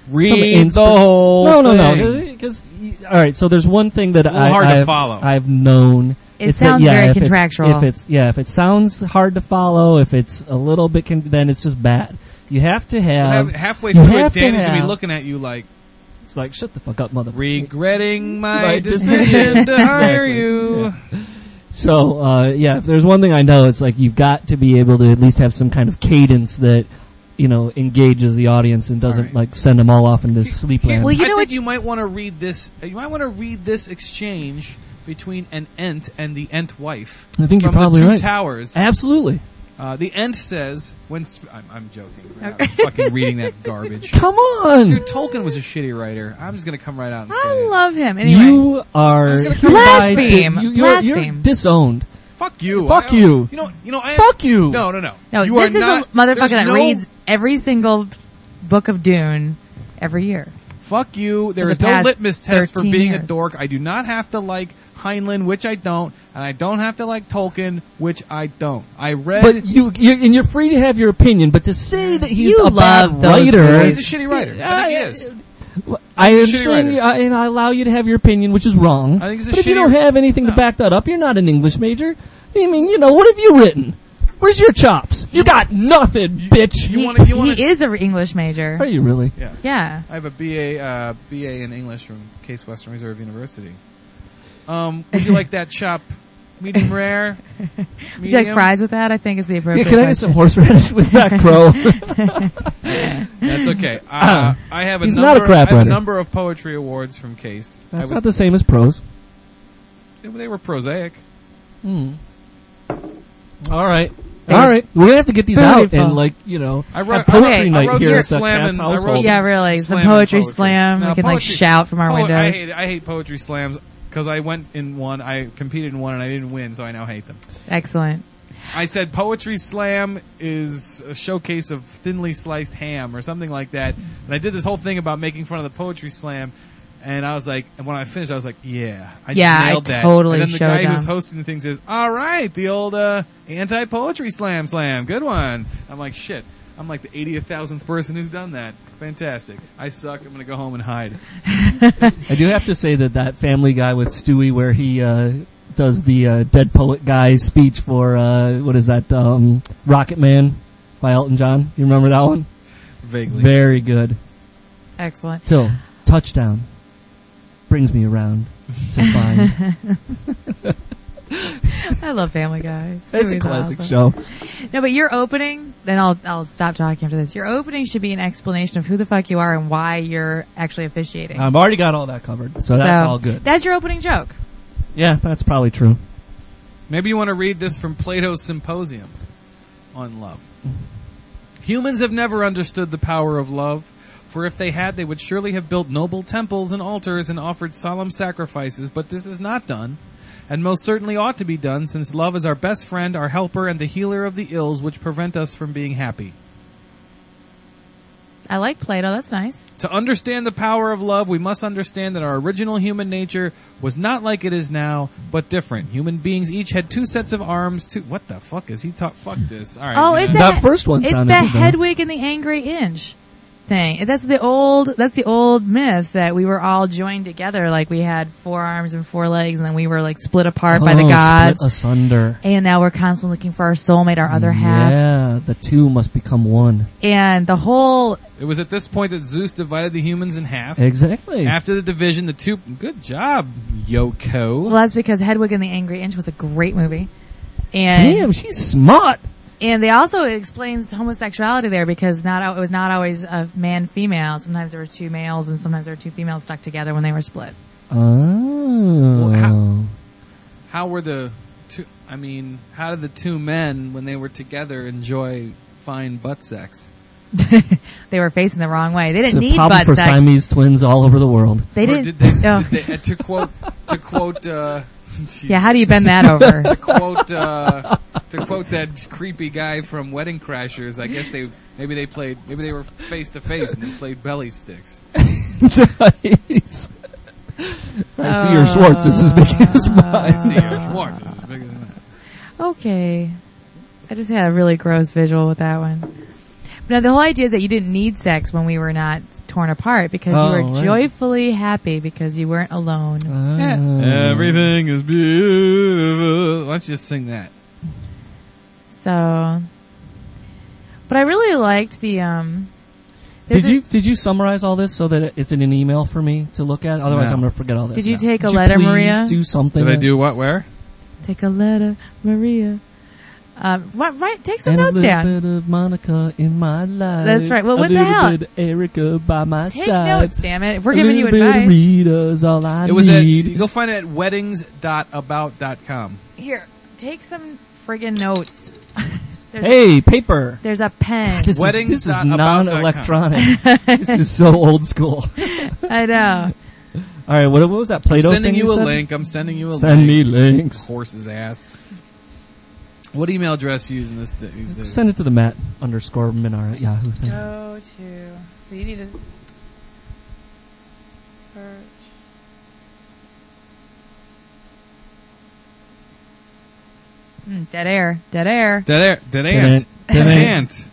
Read some the insp- whole No, no, thing. no. Because all right, so there's one thing that A little I, hard to I've, follow. I've known. It it's sounds that, yeah, very if it's- contractual. If it's yeah, if it sounds hard to follow, if it's a little bit, con- then it's just bad. You have to have. Have- halfway you through it, have to Danny's gonna be have- looking at you like, It's like shut the fuck up, motherfucker. regretting my My decision decision. to hire Exactly. you. Yeah. So uh, yeah, if there's one thing I know, it's like you've got to be able to at least have some kind of cadence that you know engages the audience and doesn't All right. like send them all off into sleepland. Well, you I know think what- you might want to read this. You might want to read this exchange between an Ent and the Ent wife. I think you're from probably the Two right. Towers. Absolutely. Uh, the Ent says when sp- I'm, I'm joking. I'm Okay. fucking reading that garbage. Come on. Dude, Tolkien was a shitty writer. I'm just gonna come right out and say I it. love him. Anyway, You are was gonna come hereby Blaspheme. di- you, you're, you're Blaspheme. disowned. Fuck you. Fuck I- you. You know. You know. I Fuck you. No, no, no. no, you this are is not, a motherfucker there's that no- reads every single book of Dune every year. Fuck you. There For is the no past litmus test for thirteen being a years. dork. I do not have to like Heinlein, which I don't, and I don't have to like Tolkien, which I don't. I read. But you, you and you're free to have your opinion. But to say that he's You a bad love those writer, movies. he's a shitty writer. I think he is. I He's a shitty understand, writer. you, I, and I allow you to have your opinion, which is wrong. I think he's a but if you shitty- don't have anything No. to back that up, you're not an English major. I mean, you know, what have you written? Where's your chops? You got nothing, bitch. You he wanna- you wanna he s- is an English major. Are you really? Yeah. Yeah. I have a B A uh, B A in English from Case Western Reserve University. Um, would you like that chop? Medium rare? Would you like Medium? fries with that? I think is the Yeah, appropriate can I get question. some horseradish with that, Crow? That's okay. Uh, I have a He's number. not a crap I have a writer. number of poetry awards from Case. I That's was- not the same as prose. they were prosaic. Hmm. All right. They're All right. We're gonna have to get these out beautiful. and like you know I wrote, have poetry Okay. night I wrote here some at the slam Cat's and- I wrote household. Yeah, really. Some slam and poetry slam. Now, We can, like, poetry- shout from our poet- I windows. hate, I hate poetry slams because I went in one. I competed in one and I didn't win, so I now hate them. Excellent. I said poetry slam is a showcase of thinly sliced ham or something like that, and I did this whole thing about making fun of the poetry slam. And I was like, and when I finished, I was like, yeah, I just Yeah, I nailed that. totally And then the showed guy them. who's hosting the thing says, all right, the old uh, anti-poetry slam slam, good one. I'm like, shit, I'm like the eightieth thousandth person who's done that. Fantastic. I suck. I'm gonna go home and hide. I do have to say that that Family Guy with Stewie, where he uh, does the uh, Dead Poet Guy speech for uh, what is that? Um, Rocket Man by Elton John. You remember that one? Vaguely. Very good. Excellent. Till touchdown brings me around to find. I love Family Guy. It's a Stewie's classic awesome. show. No, but your opening, then I'll I'll stop talking after this. Your opening should be an explanation of who the fuck you are and why you're actually officiating. I've already got all that covered, so that's So, all good. That's your opening joke. Yeah, that's probably true. Maybe you want to read this from Plato's Symposium on love. Humans have never understood the power of love, for if they had, they would surely have built noble temples and altars and offered solemn sacrifices, but this is not done, and most certainly ought to be done, since love is our best friend, our helper, and the healer of the ills which prevent us from being happy. I like Plato. That's nice. To understand the power of love, we must understand that our original human nature was not like it is now, but different. Human beings each had two sets of arms, two... What the fuck is he talk? Fuck this. All right. Oh, man. it's That the, first one It's sounded the good, though. Hedwig and the Angry Inch thing. That's the old. That's the old myth that we were all joined together, like we had four arms and four legs, and then we were like split apart by the Oh, gods. split asunder. And now we're constantly looking for our soulmate, our other half. Yeah, the two must become one. And the whole It was at this point that Zeus divided the humans in half. Exactly. After the division, the two... Good job, Yoko. well, that's because Hedwig and the Angry Inch was a great movie. And Damn, she's smart. and they also it explains homosexuality there because not al- it was not always a man female. Sometimes there were two males and sometimes there were two females stuck together when they were split. Oh. Well, how- How were the two... I mean, how did the two men, when they were together, enjoy fine butt sex? They were facing the wrong way. They It's didn't a need problem butt for sex. Siamese twins all over the world. They Or didn't. Did they, oh. did they, uh, to quote... To quote... Uh, Yeah, how do you bend that over? to quote uh, to quote that creepy guy from Wedding Crashers, I guess they maybe they played maybe they were face to face and they played belly sticks. Nice. I see your Schwartz is as big as I mine. see your Schwartz is as big as that. Okay. I just had a really gross visual with that one. Now, the whole idea is that you didn't need sex when we were not torn apart because Oh, you were right. joyfully happy because you weren't alone. Ah. Everything is beautiful. Why don't you just sing that? So, but I really liked the, um, Did there's a- you did you summarize all this so that it's in an email for me to look at? Otherwise, No. I'm going to forget all this. Did you No. take a Did you letter, please Maria? Do something. Did I that- do what? Where? Take a letter, Maria. Um, right, right, take some and notes a little down. bit of Monica in my life. That's right. Well, a what the little hell? bit of Erica by my Take side. notes, damn it. If we're a giving you little bit of advice. Rita's all I It was at, need. you go find it at weddings dot about dot com. Here, take some friggin' notes. there's, Hey, paper. there's a pen. This is, Weddings this is dot about dot com. non-electronic. This is so old school. I know. All right, what, what was that Play-Doh I'm sending thing you a said? link. I'm sending you a Send link. me links. Horse's ass. What email address you using this? These days? Send it to the Matt underscore Minar at Yahoo thing. Go to. So you need to search. Mm, dead air. Dead air. Dead air. Dead ant. Dead ant.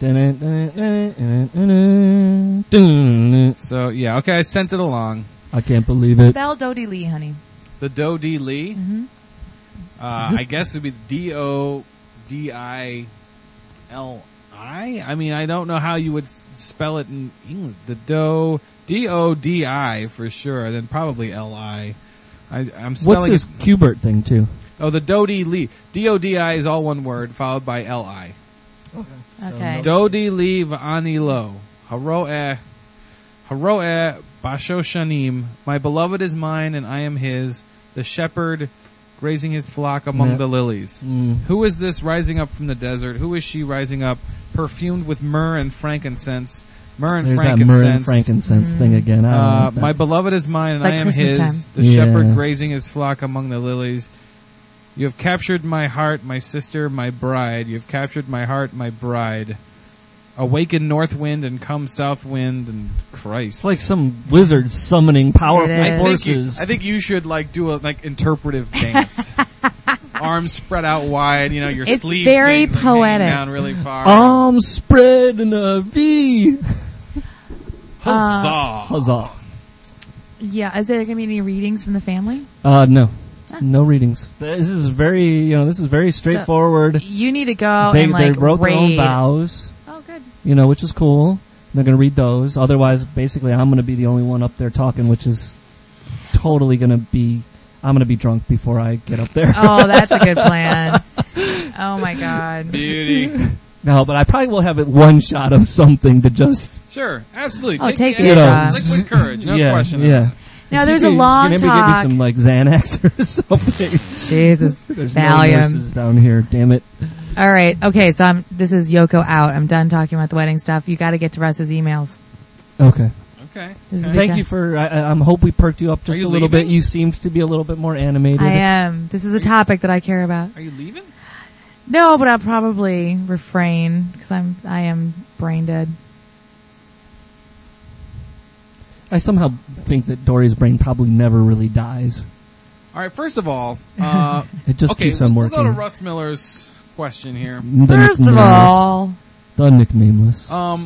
ant. So yeah, okay. I sent it along. I can't believe it. Spell Dodie Lee, honey. The Do D Lee. Mm-hmm. Uh, I guess it would be D O D I L I. I mean, I don't know how you would s- spell it in English. The Do D O D I for sure. Then probably L I. I I'm spelling What's this it. Qbert thing too? Oh, the Do D Lee. D O D I is all one word, followed by L I. Okay. Do D Lee Va'ani Lo. Haroeh. Haroeh Basho Shanim. My beloved is mine and I am his. The shepherd grazing his flock among Yeah. the lilies. Mm. Who is this rising up from the desert? Who is she rising up, perfumed with myrrh and frankincense? Myrrh and There's that frankincense. myrrh and frankincense thing again. I don't Uh, like that. my beloved is mine, and Like I am Christmas his. time. The Yeah. shepherd grazing his flock among the lilies. You have captured my heart, my sister, my bride. You have captured my heart, my bride. Awaken north wind and come south wind, and Christ. It's like some wizard summoning powerful It is. I think, you, forces. I think you should like do a like interpretive dance. Arms spread out wide, you know, your It's sleeve very things, like, hanging poetic. down really far. Arms spread in a V. Huzzah! Huzzah. Yeah. Is there going to be any readings from the family? Uh, no. No readings. This is very, you know, this is very straightforward. You need to go they, and like they wrote their own raid. vows, Oh, good. you know, which is cool. They're going to read those. Otherwise, basically, I'm going to be the only one up there talking, which is totally going to be, I'm going to be drunk before I get up there. Oh, that's a good plan. Oh my God. Beauty. No, but I probably will have it one shot of something to just, Sure, absolutely. Oh, take the the you know, shot. Liquid courage, no yeah, question. yeah. Now If there's you a could- long you can maybe give me talk. some like Xanax or something. Jesus. There's no Valium. nurses down here. Damn it. All right. Okay. So I'm, this is Yoko out. I'm done talking about the wedding stuff. You got to get to Russ's emails. Okay. Okay. This is okay. Thank Okay. you for. I, I- I'm hope we perked you up just Are you a little leaving? bit. You seemed to be a little bit more animated. I am. This is a topic that I care about. Are you leaving? No, but I'll probably refrain because I'm, I am brain dead. I somehow think that Dory's brain probably never really dies. All right. First of all, uh, It just okay, keeps on we'll, working. we'll go to Russ Miller's question here. The First of nicknameless. all, the nicknameless. Um,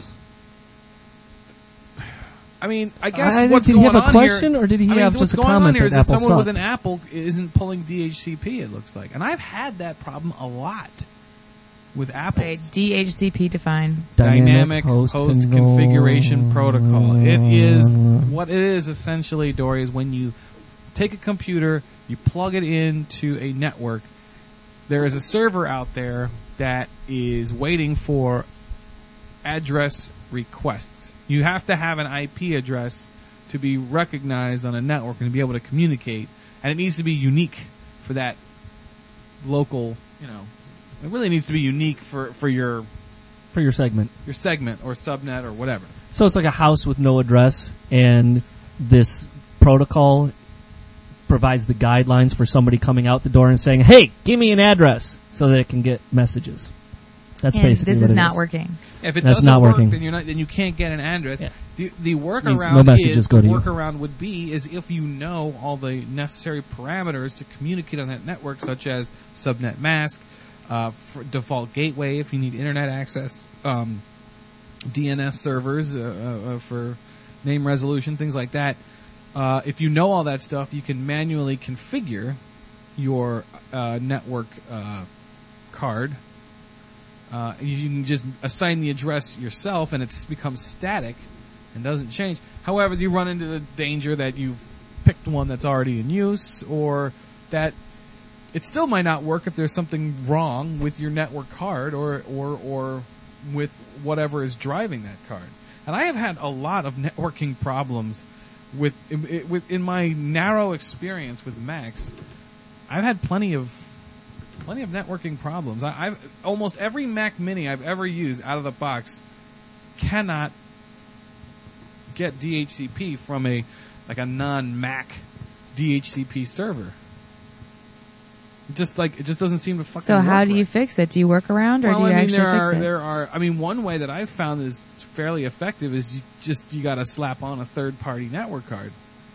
I mean, I guess I- what's did he going have a on question, here, or did he I mean, have what's just a going on comment here that is that Apple someone with sucked? an Apple isn't pulling D H C P. It looks like, and I've had that problem a lot with Apples. okay, D H C P define. Dynamic host, control. configuration protocol. It is what it is essentially, Dory, is when you take a computer, you plug it into a network. There is a server out there that is waiting for address requests. You have to have an I P address to be recognized on a network and to be able to communicate, and it needs to be unique for that local, you know, it really needs to be unique for, for your for your segment. your segment or subnet or whatever. So it's like a house with no address, and this protocol provides the guidelines for somebody coming out the door and saying, "Hey, give me an address," so that it can get messages. That's And basically this what is it not is. working. If it That's doesn't not work, working. then you're not. Then you can't get an address. Yeah. The the Means workaround no messages is go to the you. workaround would be is if you know all the necessary parameters to communicate on that network, such as subnet mask, uh, for default gateway if you need internet access, um, D N S servers uh, uh, for name resolution, things like that. Uh, if you know all that stuff, you can manually configure your uh, network uh, card. Uh, you can just assign the address yourself, and it becomes static and doesn't change. However, you run into the danger that you've picked one that's already in use, or that it still might not work if there's something wrong with your network card or or or with whatever is driving that card. And I have had a lot of networking problems with, in, with in my narrow experience with Macs. I've had plenty of plenty of networking problems. I, I've almost every Mac Mini I've ever used out of the box cannot get D H C P from a like a non-Mac D H C P server. Just like it just doesn't seem to fucking. So how work do you right. fix it? Do you work around, or well, do you I mean, actually there are, fix it? There are. I mean, one way that I've found is fairly effective is you just you got to slap on a third-party network card.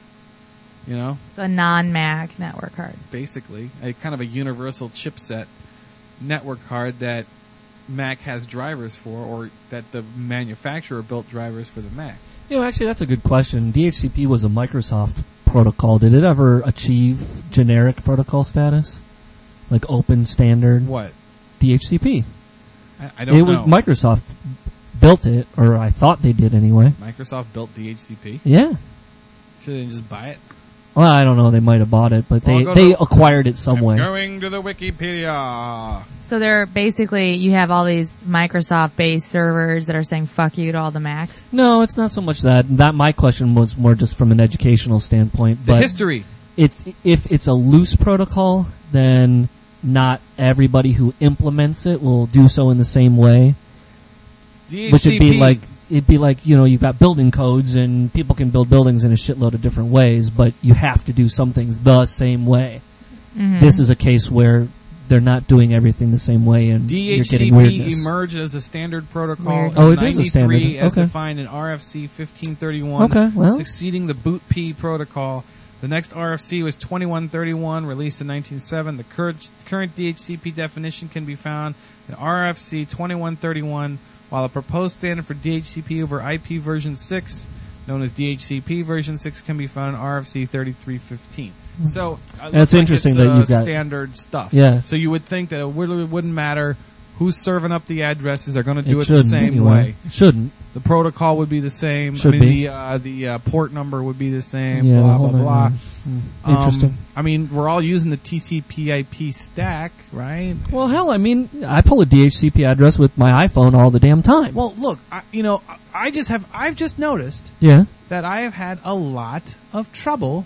You know, So a non-Mac network card. basically a kind of a universal chipset network card that Mac has drivers for, or that the manufacturer built drivers for the Mac. You know, actually, that's a good question. D H C P was a Microsoft protocol. Did it ever achieve generic protocol status? Like open standard What? D H C P. I, I don't It know. was Microsoft built it, or I thought they did anyway. Microsoft built D H C P. Yeah. Should they didn't just buy it? Well, I don't know. They might have bought it, but Well, they go they to- acquired it some I'm way. going to the Wikipedia. So they're basically, you have all these Microsoft-based servers that are saying fuck you to all the Macs. No, it's not so much that. That my question was more just from an educational standpoint. The but history. It's if it's a loose protocol, then not everybody who implements it will do so in the same way. D H C P. Which would be like it'd be like you know you've got building codes and people can build buildings in a shitload of different ways, but you have to do some things the same way. Mm-hmm. This is a case where they're not doing everything the same way, and you're D H C getting P weirdness. emerged as a standard protocol Weird. in Oh, it is a standard. ninety-three as Okay. defined in R F C fifteen thirty-one, Okay, well. succeeding the Boot P protocol. The next R F C was twenty-one thirty-one, released in nineteen oh seven. The current, current D H C P definition can be found in R F C twenty-one thirty-one, while a proposed standard for D H C P over I P version six, known as D H C P version six, can be found in R F C thirty-three fifteen. So uh, it That's looks like interesting it's, that uh, you've got- standard stuff. Yeah. So you would think that it really wouldn't matter who's serving up the addresses. They're going to do it, it shouldn't the same anyway. way. It shouldn't. The protocol would be the same. Should I mean, be. the uh, the uh, port number would be the same. Yeah, blah hold blah on, blah. mm, Um, Interesting. I mean, we're all using the T C P/I P stack, right? Well, hell, I mean, I pull a D H C P address with my iPhone all the damn time. Well, look, I, you know, I- I just have I've just noticed yeah. that I have had a lot of trouble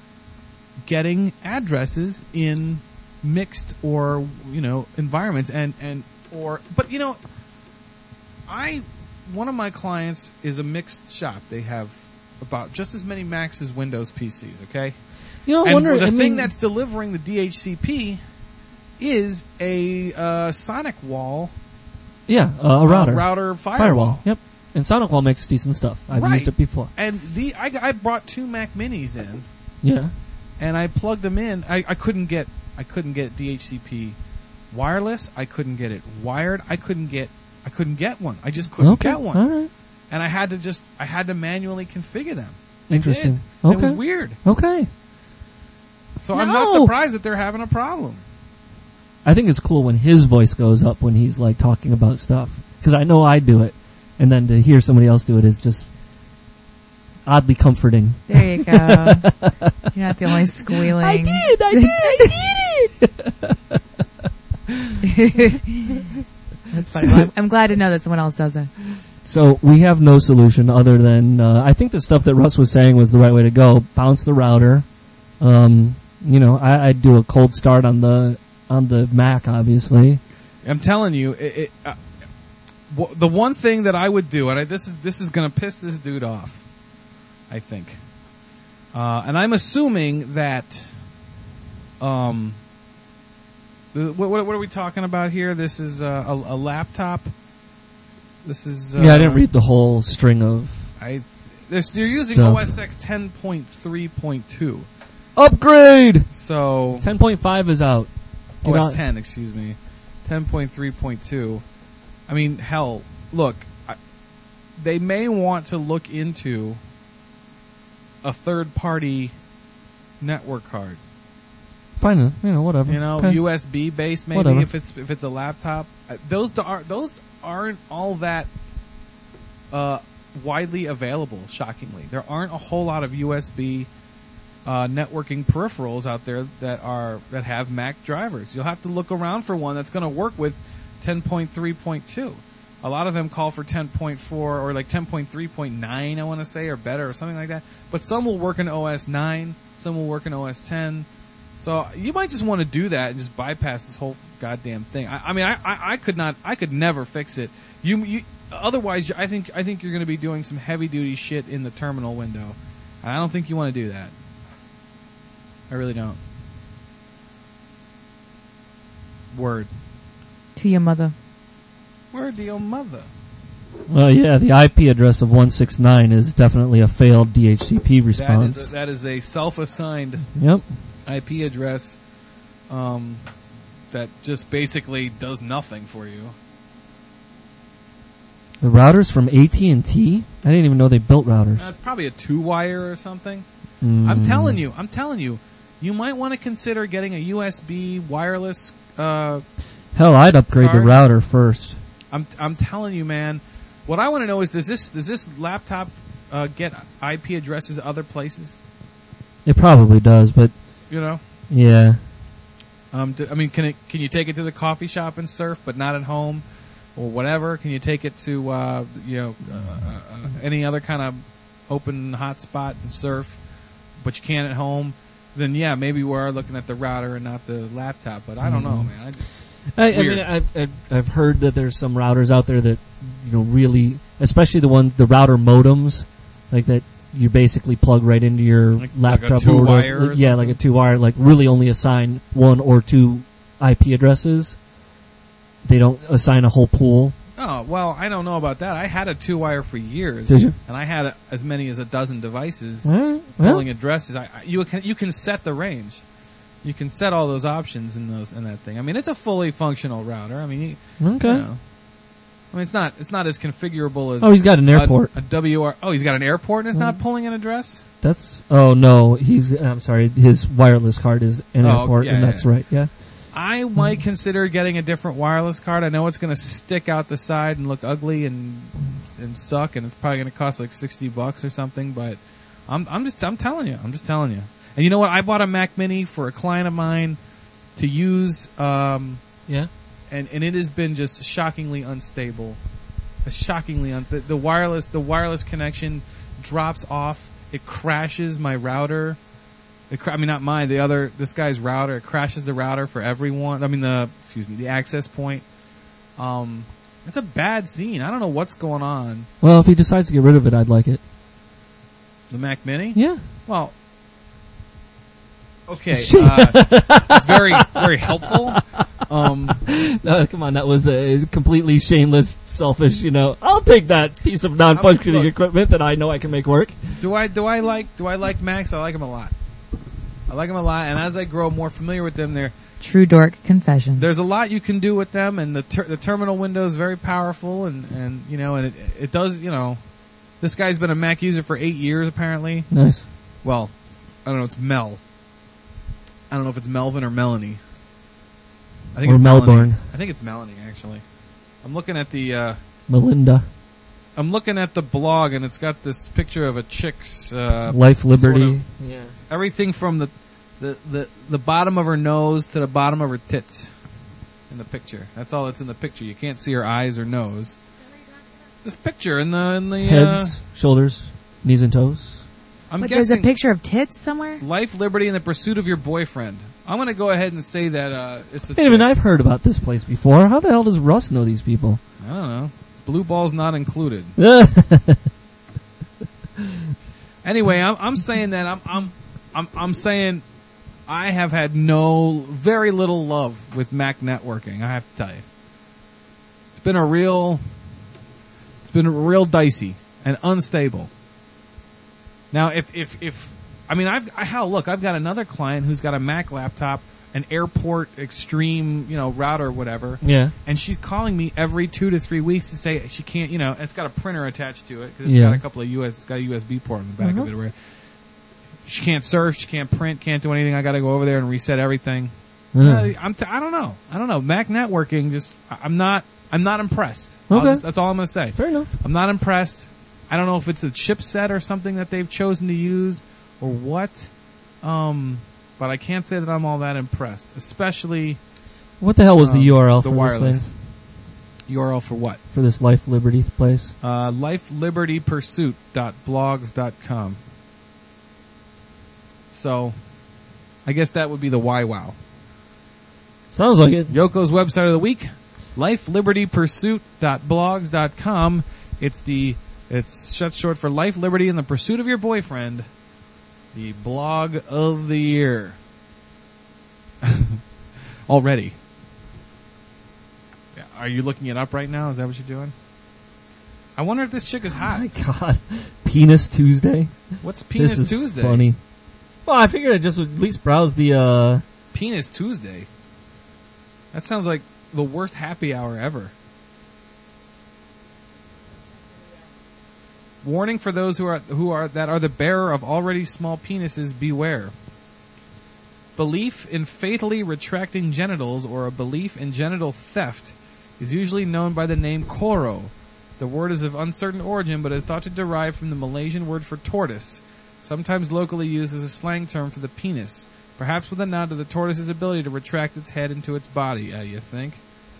getting addresses in mixed or you know environments and and or but you know I one of my clients is a mixed shop. They have about just as many Macs as Windows P Cs, okay? You know, I And wonder. the I thing mean, that's delivering the D H C P is a uh, Sonic Wall yeah, uh, a router, uh, router firewall. firewall. Yep. And SonicWall makes decent stuff. I've Right. used it before. And the I, I brought two Mac Minis in, Yeah. and I plugged them in. I, I couldn't get I couldn't get D H C P wireless. I couldn't get it wired. I couldn't get I couldn't get one. I just couldn't Okay. get one, All right. and I had to just I had to manually configure them. I Interesting. did. And Okay. It was weird. Okay. So I'm not No. surprised that they're having a problem. I think it's cool when his voice goes up when he's like talking about stuff because I know I do it, and then to hear somebody else do it is just oddly comforting. There you go. You're not the only squealing. I did. I did. I did it. That's funny. Well, I'm, I'm glad to know that someone else does it. So we have no solution other than uh, I think the stuff that Russ was saying was the right way to go. Bounce the router. Um, you know, I, I'd do a cold start on the on the Mac, obviously. I'm telling you, it, it, uh, w- the one thing that I would do, and I, this is this is going to piss this dude off, I think, uh, and I'm assuming that, um, the, what, what are we talking about here? This is uh, a, a laptop. This is uh, yeah, I didn't read the whole string of I they're, they're using Stuff. O S X ten point three point two, upgrade. so ten point five is out. Get O S on- ten, excuse me, ten point three point two. I mean, hell, look, I, they may want to look into a third-party network card. Fine, you know, whatever. You know, Okay. U S B based maybe Whatever. if it's if it's a laptop. Uh, Those are those aren't all that uh, widely available. Shockingly, there aren't a whole lot of U S B uh, networking peripherals out there that are that have Mac drivers. You'll have to look around for one that's going to work with ten point three point two. A lot of them call for ten point four or like ten point three point nine, I want to say, or better, or something like that. But some will work in O S nine, some will work in O S ten. So you might just want to do that and just bypass this whole goddamn thing. I, I mean, I, I, I could not, I could never fix it. You, you otherwise, I think, I think you're going to be doing some heavy duty shit in the terminal window. And I don't think you want to do that. I really don't. Word. To your mother. Word to your mother. Well, yeah, the I P address of one sixty-nine is definitely a failed D H C P response. That is a, that is a self-assigned Yep. I P address um, that just basically does nothing for you. The routers from A T and T? I didn't even know they built routers. That's probably a two-wire or something. Mm. I'm telling you, I'm telling you, you might want to consider getting a U S B wireless. Uh, Hell, I'd upgrade card. the router first. I'm I'm telling you, man. What I want to know is does this does this laptop uh, get I P addresses other places? It probably does, but You know. yeah. Um, do, I mean, can it can you take it to the coffee shop and surf, but not at home, or whatever? Can you take it to uh, you know uh, uh, uh, any other kind of open hotspot and surf, but you can't at home? Then yeah, maybe we're looking at the router and not the laptop. But I don't know, man. I just, I, I Weird. mean, I've, I've I've heard that there's some routers out there that you know really, especially the ones the router modems, like that you basically plug right into your Like- laptop like a or two-wire or yeah, something? like a two wire, like really only assign one or two I P addresses. They don't assign a whole pool. oh well, I don't know about that. I had a two wire for years, Did you? and I had a, as many as a dozen devices All right, well, pulling addresses. I, I, you can you can set the range. You can set all those options in those in that thing. I mean, it's a fully functional router. I mean, you, okay. you know. I mean, it's not it's not as configurable as Oh, he's got an airport. a, a W R. Oh, he's got an airport and it's not Mhm. pulling an address. That's oh no, he's I'm sorry, his wireless card is an Oh, airport, yeah, and yeah, that's yeah. right. Yeah. I might consider getting a different wireless card. I know it's going to stick out the side and look ugly and and suck, and it's probably going to cost like sixty bucks or something. But I'm I'm just I'm telling you, I'm just telling you. And you know what? I bought a Mac Mini for a client of mine to use, um, Yeah. and and it has been just shockingly unstable. Shockingly, un- the, the wireless the wireless connection drops off. It crashes my router. It cra- I mean, not mine. The other, this guy's router. It crashes the router for everyone. I mean, the excuse me, the access point. Um, it's a bad scene. I don't know what's going on. Well, if he decides to get rid of it, I'd like it. The Mac Mini. Yeah. Well, okay. Uh, it's very very helpful. Um, No, come on, that was a completely shameless, selfish. You know, I'll take that piece of non-functioning Look. equipment that I know I can make work. do I do I like do I like Macs? I like them a lot. I like them a lot, and as I grow more familiar with them, they're True dork confession. there's a lot you can do with them, and the ter- the terminal window is very powerful, and, and you know, and it it does, you know, this guy's been a Mac user for eight years apparently. Nice. Well, I don't know, it's Mel. I don't know if it's Melvin or Melanie. I think Or it's Melanie. Melbourne. I think it's Melanie actually. I'm looking at the uh, Melinda. I'm looking at the blog, and it's got this picture of a chick's uh, Life, liberty. sort of- Yeah. everything from the, the, the, the bottom of her nose to the bottom of her tits in the picture. That's all that's in the picture. You can't see her eyes or nose. This picture in the in the Heads, shoulders, knees and toes. Uh, I'm but there's a guessing picture of tits somewhere? life, liberty, and the pursuit of your boyfriend. I'm going to go ahead and say that uh, it's a Hey, even chick. I've heard about this place before. How the hell does Russ know these people? I don't know. Blue ball's not included. Anyway, I'm I'm saying that I'm I'm I'm I'm saying I have had no very little love with Mac networking. I have to tell you, it's been a real it's been real dicey and unstable. Now, if if if I mean, I've I, hell look, I've got another client who's got a Mac laptop an airport extreme, you know, router or whatever. Yeah. And she's calling me every two to three weeks to say she can't, you know, and it's got a printer attached to it because it's Yeah. got a couple of U S, it's got a U S B port on the back Mhm. of it. Where she can't surf, she can't print, can't do anything. I got to go over there and reset everything. Uh, Uh, I'm t- I don't know. I don't know. Mac networking, just I- I'm not. I'm not impressed. I'll Okay. just- that's all I'm going to say. fair enough. I'm not impressed. I don't know if it's a chipset or something that they've chosen to use or what. Um, but I can't say that I'm all that impressed, especially What the hell was the um, U R L the for wireless this thing? U R L for what? For this Life Liberty place? Uh, life liberty pursuit dot blogs dot com. So, I guess that would be the Y WOW. Sounds like it. Yoko's website of the week, life liberty pursuit dot blogs dot com. It's the it's shut short for Life, Liberty, and the Pursuit of Your Boyfriend. The blog of the year. Already. Yeah, are you looking it up right now? Is that what you're doing? I wonder if this chick is Oh hot. my God. Penis Tuesday? What's Penis this is Tuesday? funny. Well, I figured I'd just at least browse the, uh... Penis Tuesday. That sounds like the worst happy hour ever. Warning for those who are who are that are the bearer of already small penises, beware. Belief in fatally retracting genitals or a belief in genital theft is usually known by the name koro. The word is of uncertain origin but is thought to derive from the Malaysian word for tortoise, sometimes locally used as a slang term for the penis, perhaps with a nod to the tortoise's ability to retract its head into its body, uh, you think?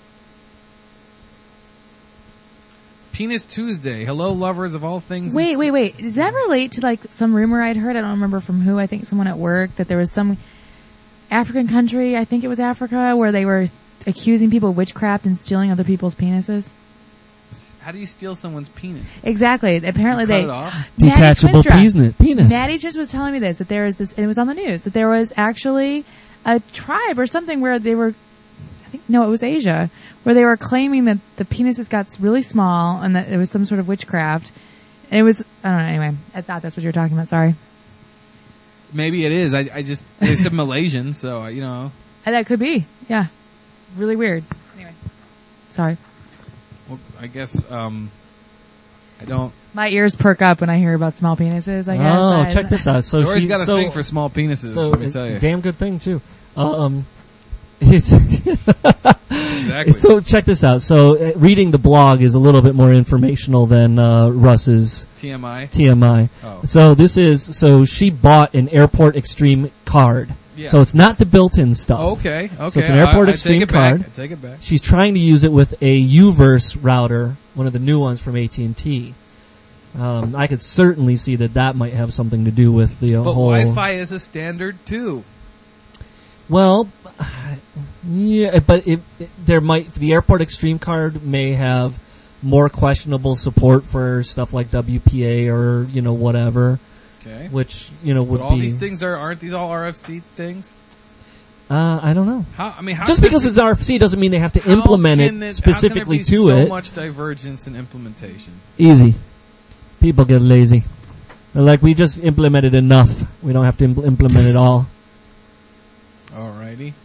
Penis Tuesday. Hello, lovers of all things. Wait, ins- wait, wait. Does that relate to like some rumor I'd heard? I don't remember from who. I think someone at work that there was some African country. I think it was Africa where they were accusing people of witchcraft and stealing other people's penises. How do you steal someone's penis? Exactly. Apparently You cut they it off? detachable Natty Twinstra. penis. penis. Natty Chins was telling me this, that there was this, and it was on the news, that there was actually a tribe or something where they were, I think, no, it was Asia, where they were claiming that the penises got really small and that it was some sort of witchcraft. And it was, I don't know, anyway, I thought that's what you were talking about, sorry. Maybe it is. I, I just, they said Malaysian, so, uh, you know. And that could be, yeah. Really weird. Anyway, sorry. Well, I guess, um, I don't. My ears perk up when I hear about small penises, I guess. Oh, I- check this out. So Dory's she, got a so, thing for small penises, so let me tell you. damn good thing too. Um, it's Exactly. so check this out. So uh, reading the blog is a little bit more informational than uh, Russ's T M I. T M I. Oh. So this is so she bought an Airport Extreme card. Yeah. So it's not the built-in stuff. Okay, okay. So it's an Airport I, I Extreme take it back. card. I take it back. She's trying to use it with a U-verse router, one of the new ones from A T and T. Um, I could certainly see that that might have something to do with the uh, But whole. Wi-Fi is a standard, too. Well, yeah, but it, it, there might the Airport Extreme card may have more questionable support for stuff like W P A or you know whatever, Okay. which you know would But all be. these things are, aren't these all R F C things? uh, I don't know. How, I mean, how Just can because it, it's R F C doesn't mean they have to how implement can it specifically how can there to be it. so much divergence in implementation. Easy. People get lazy. They're like, we just implemented enough. We don't have to impl- implement it all. Alrighty.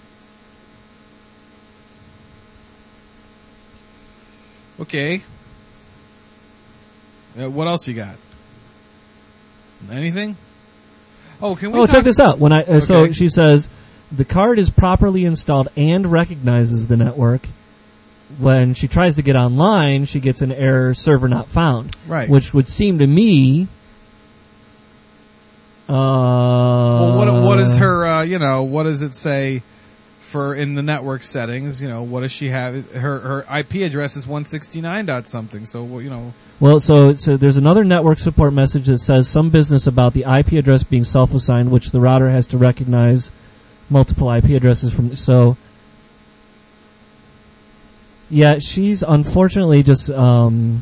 Okay. Uh, what else you got? Anything? Oh, can we? Oh, talk- check this out. When I uh, so Okay. she says the card is properly installed and recognizes the network. When she tries to get online, she gets an error, server not found, Right. which would seem to me. Uh, Well, what what is her? Uh, you know, what does it say for in the network settings? You know, what does she have? Her her I P address is one sixty-nine dot something. So well, you know, Well, so, so there's another network support message that says some business about the I P address being self-assigned, which the router has to recognize multiple I P addresses from. So, yeah, she's unfortunately just. Um,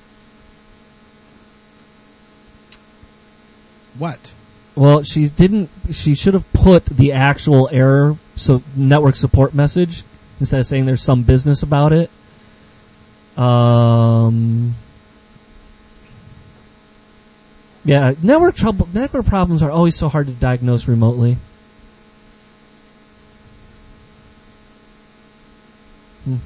what? well, she didn't. She should have put the actual error, so network support message, instead of saying there's some business about it. Um. Yeah, network trouble. Network problems are always so hard to diagnose remotely. Hmm.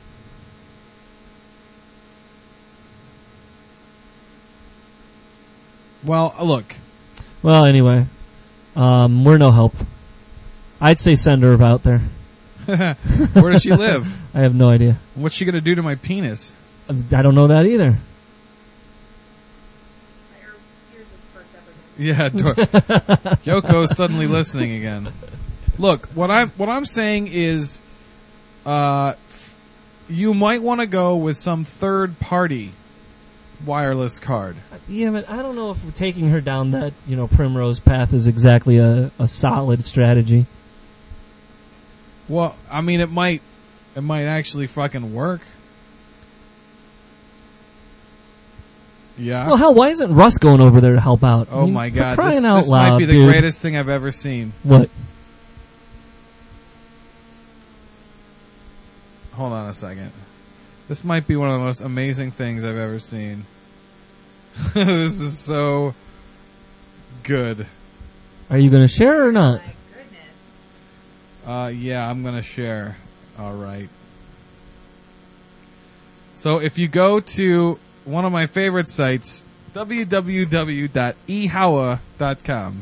Well, look. Well, anyway, um, we're no help. I'd say send her out there. Where does she live? I have no idea. What's she going to do to my penis? I don't know that either. Yeah, Dor- Yoko's suddenly listening again. Look, what I'm what I'm saying is, uh, you might want to go with some third party wireless card. Yeah, but I don't know if taking her down that, you know, primrose path is exactly a, a solid strategy. Well, I mean, it might it might actually fucking work. Yeah. Well, hell, why isn't Russ going over there to help out? Oh I mean, my for god, crying this, out this loud, might be the dude. greatest thing I've ever seen. What? Hold on a second. This might be one of the most amazing things I've ever seen. This is so good. Are you going to share or not? My goodness. Uh, yeah, I'm gonna share. All right. So if you go to one of my favorite sites, w w w dot e howa dot com,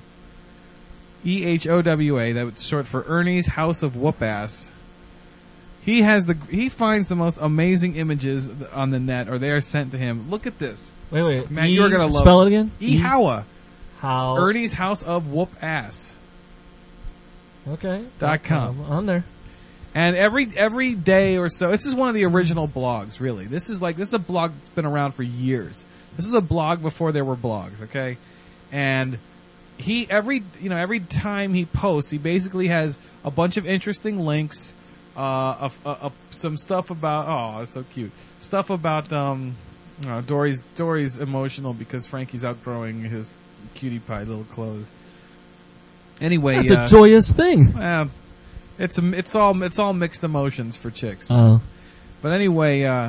E H O W A, that's short for Ernie's House of Whoop Ass. He has the he finds the most amazing images on the net, or they are sent to him. Look at this. Wait, wait. Matt, e, you're gonna love spell it again. E Howa. How? Ernie's House of Whoop Ass. Okay. Dot com. Um, on there. And every every day or so, this is one of the original blogs, really. This is like this is a blog that's been around for years. This is a blog before there were blogs, okay? And he every you know every time he posts, he basically has a bunch of interesting links, uh, of, uh, of some stuff about oh, it's so cute stuff about um, you know, Dory's Dory's emotional because Frankie's outgrowing his cutie pie little clothes. Anyway, That's uh, a joyous thing. well, it's a, it's all it's all mixed emotions for chicks. Oh. But anyway, uh,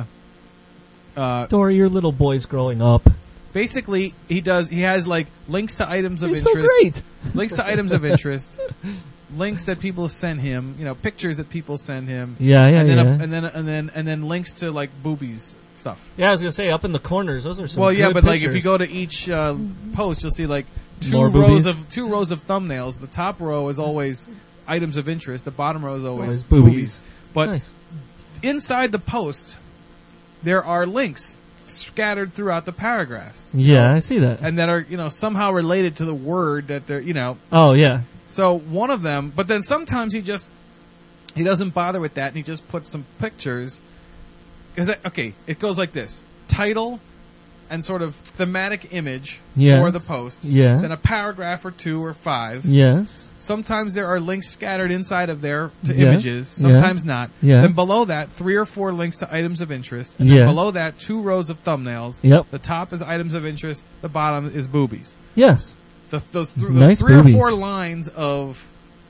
uh, Dory, your little boy's growing up. basically he does he has like links to items of It's so interest, great. links to items of interest, links that people send him, you know, pictures that people send him, Yeah, yeah, and then yeah. a, and then and then and then links to like boobies stuff. yeah, I was gonna say up in the corners, those are some. Well, yeah, good but like if you pictures. go to each uh, post, you'll see like two More rows boobies. of two rows of thumbnails. The top row is always items of interest. The bottom row is always Always boobies. boobies. But nice. inside the post, there are links scattered throughout the paragraphs. Yeah, I see that. And that are, you know, somehow related to the word that they're, you know. Oh yeah. So one of them, but then sometimes he just, he doesn't bother with that and he just puts some pictures. Cause it, okay, it goes like this. Title and sort of thematic image Yes. for the post. Yeah. Then a paragraph or two or five. Yes. Sometimes there are links scattered inside of there to Yes. images. Yeah. Sometimes not. Yeah. Then below that, three or four links to items of interest. And Yeah. then below that, two rows of thumbnails. Yep. The top is items of interest. The bottom is boobies. Yes. The, those, th- those Nice three boobies. or four lines of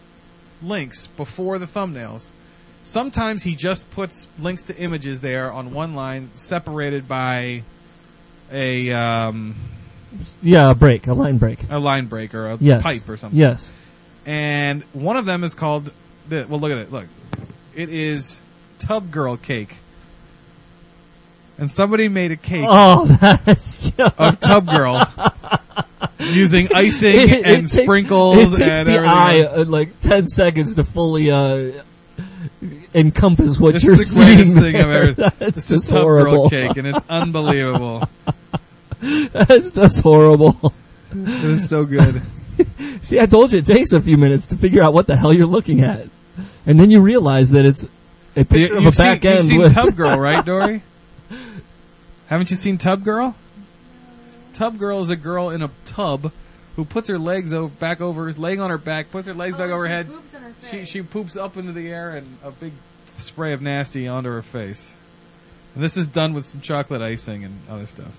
links before the thumbnails. Sometimes he just puts links to images there on one line, separated by a um, Yeah, a break, a line break. a line break or a Yes. pipe or something. Yes. And one of them is called, the, well, look at it. Look. It is Tub Girl Cake. And somebody made a cake Oh, that's just, of Tub Girl using icing It- it and take- sprinkles It takes and the everything eye else. uh, like ten seconds to fully uh, encompass what This you're is the greatest seeing. thing I've there. ever. That's This is just Tub horrible. Girl Cake, and it's unbelievable. That's just horrible. It is so good. See, I told you it takes a few minutes to figure out what the hell you're looking at, and then you realize that it's a picture You, of a you've seen, back you've end seen with Tub Girl, right, Dory? Haven't you seen Tub Girl? Tub Girl is a girl in a tub who puts her legs o- back over, laying on her back, puts her legs back over her head. She she poops up into the air and a big spray of nasty onto her face. And this is done with some chocolate icing and other stuff.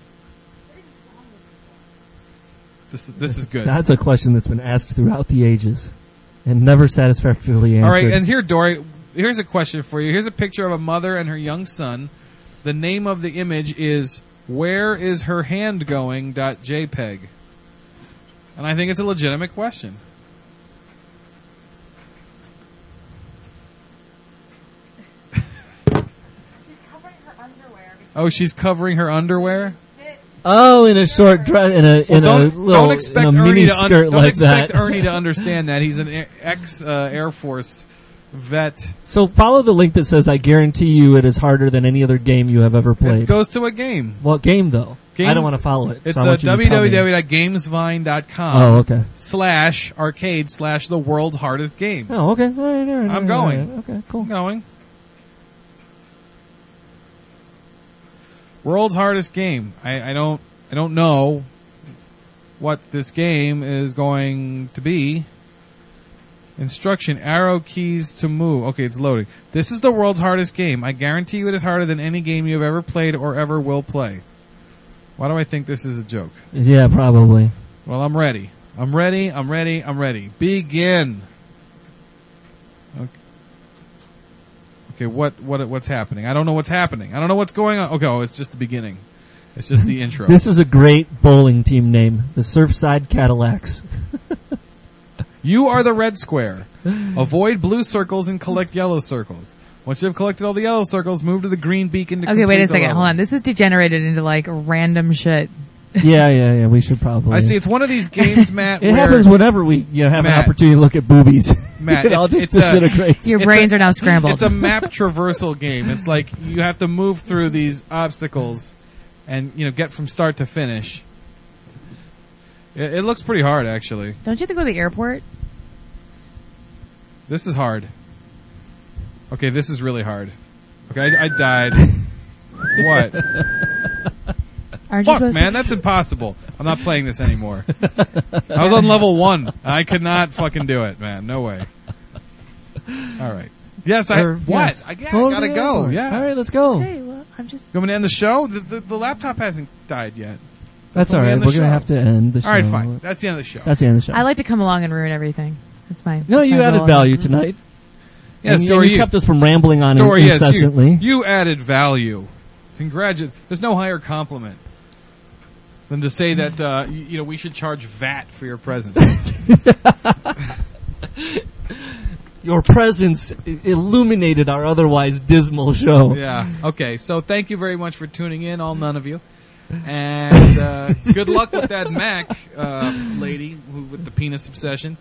This this is good. That's a question that's been asked throughout the ages and never satisfactorily answered. All right, and here, Dory, here's a question for you. Here's a picture of a mother and her young son. The name of the image is "Where is her hand going?" .jpeg, and I think it's a legitimate question. Oh, she's covering her underwear? Oh, in a short dress, in a in Well, a don't, little don't expect in a Ernie mini to un- skirt don't like expect that. Ernie to understand that. He's an air- ex uh, Air Force vet. So follow the link that says, "I guarantee you, it is harder than any other game you have ever played." It goes to a game. What game though? Game- I don't want to follow it. It's so I uh, want you to tell me. www.gamesvine.com Oh, okay. slash arcade slash the world's hardest game. Oh, okay. All right, all right, I'm all right, going. all right. Okay, cool. I'm going. World's hardest game. I, I don't I don't know what this game is going to be. Instruction, arrow keys to move. Okay, it's loading. This is the world's hardest game. I guarantee you it is harder than any game you have ever played or ever will play. Why do I think this is a joke? Yeah, probably. Well, I'm ready. I'm ready. I'm ready. I'm ready. Begin. Okay. Okay, what what what's happening? I don't know what's happening. I don't know what's going on. Okay, oh, it's just the beginning. It's just the intro. This is a great bowling team name, the Surfside Cadillacs. You are the red square. Avoid blue circles and collect yellow circles. Once you have collected all the yellow circles, move to the green beacon to Okay, wait complete a the second. level. Hold on. This is degenerated into like random shit. yeah, yeah, yeah. We should probably. I see. It's one of these games, Matt. It where happens whenever we you know, have Matt. an opportunity to look at boobies. Matt, it all it's- just it's a- disintegrates. Your It's brains a- are now scrambled. It's a map traversal game. It's like you have to move through these obstacles and, you know, get from start to finish. It, it looks pretty hard, actually. Don't you have to go to the airport? This is hard. Okay, this is really hard. Okay, I, I died. What? Aren't you Fuck, supposed man, to? that's impossible. I'm not playing this anymore. I was on level one. I could not fucking do it, man. No way. All right. Yes, I. Or- what? yes. I, yeah, Go I to gotta the go. airport. Yeah. All right, let's go. Hey, well, I'm just. You want me to end the show? The, the, the laptop hasn't died yet. That's when all we right. end We're the gonna show. have to end the show. All right, fine. That's the end of the show. That's the end of the show. I like to come along and ruin everything. That's fine. no, That's you my added role. value tonight. yes, and, Dory, and you you, kept us from rambling on Dory, yes, incessantly. you, you added value. Congratulations. There's no higher compliment than to say that uh, you, you know we should charge V A T for your present. Your presence i- illuminated our otherwise dismal show. Yeah. Okay. So thank you very much for tuning in, all none of you, and uh, good luck with that Mac uh, lady who, with the penis obsession.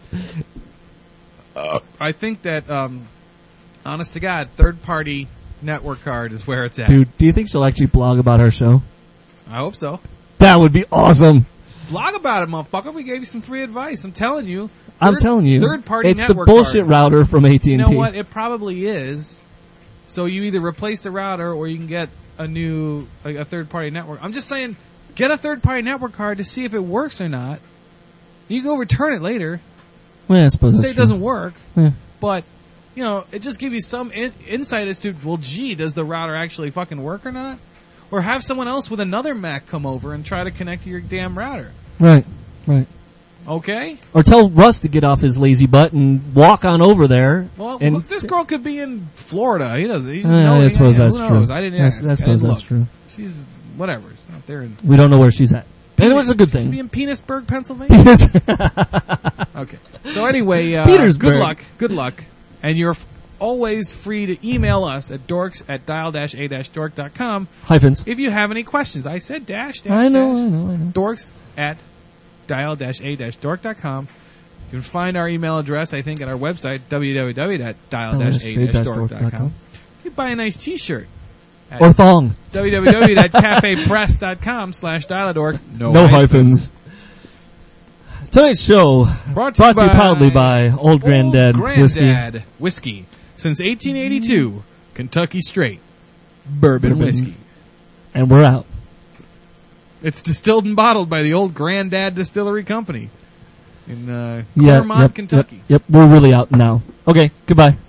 Uh, I think that, um, honest to God, third-party network card is where it's at. Dude, do you think she'll actually blog about our show? I hope so. That would be awesome. Blog about it, motherfucker. We gave you some free advice. I'm telling you. I'm Third- telling you. Third-party It's the network bullshit card. router from A T You and T. know what? It probably is. So you either replace the router or you can get a new, like a third-party network. I'm just saying, get a third-party network card to see if it works or not. You can go return it later. Well, I suppose Say that's it true. doesn't work, Yeah. but you know, it just gives you some in- insight as to, well, gee, does the router actually fucking work or not? Or have someone else with another Mac come over and try to connect to your damn router. Right, right. Okay? Or tell Russ to get off his lazy butt and walk on over there. Well, and look, this girl could be in Florida. He doesn't. He's Uh, no, I suppose yeah, that's who true. knows? I didn't That's- ask. I I suppose didn't that's look. true. She's whatever. She's not there. In We don't know where she's at. And it was a good Should be thing. in Penisburg, Pennsylvania. Okay. So anyway, uh, Petersburg. good luck. Good luck. And you're f- always free to email us at dorks at dial dash a dash dork dot com Hyphens. if you have any questions. I said dash dash I know, dash. I know, I know. Dorks at dial dash a dash dork dot com. You can find our email address, I think, at our website, w w w dot dial dash a dash dork dot com. You can buy a nice t-shirt at Or thong. w w w dot cafe press dot com slash dial-a-dork. No, No hyphens. Tonight's show Brought to, brought to you by proudly by Old Granddad Old Whiskey. Granddad Whiskey. Since eighteen eighty-two, Kentucky Straight Bourbon Bourbon. Whiskey. And we're out. It's distilled and bottled by the Old Granddad Distillery Company in uh, Yeah, Claremont, yep, Kentucky. Yep, yep, we're really out now. Okay, goodbye.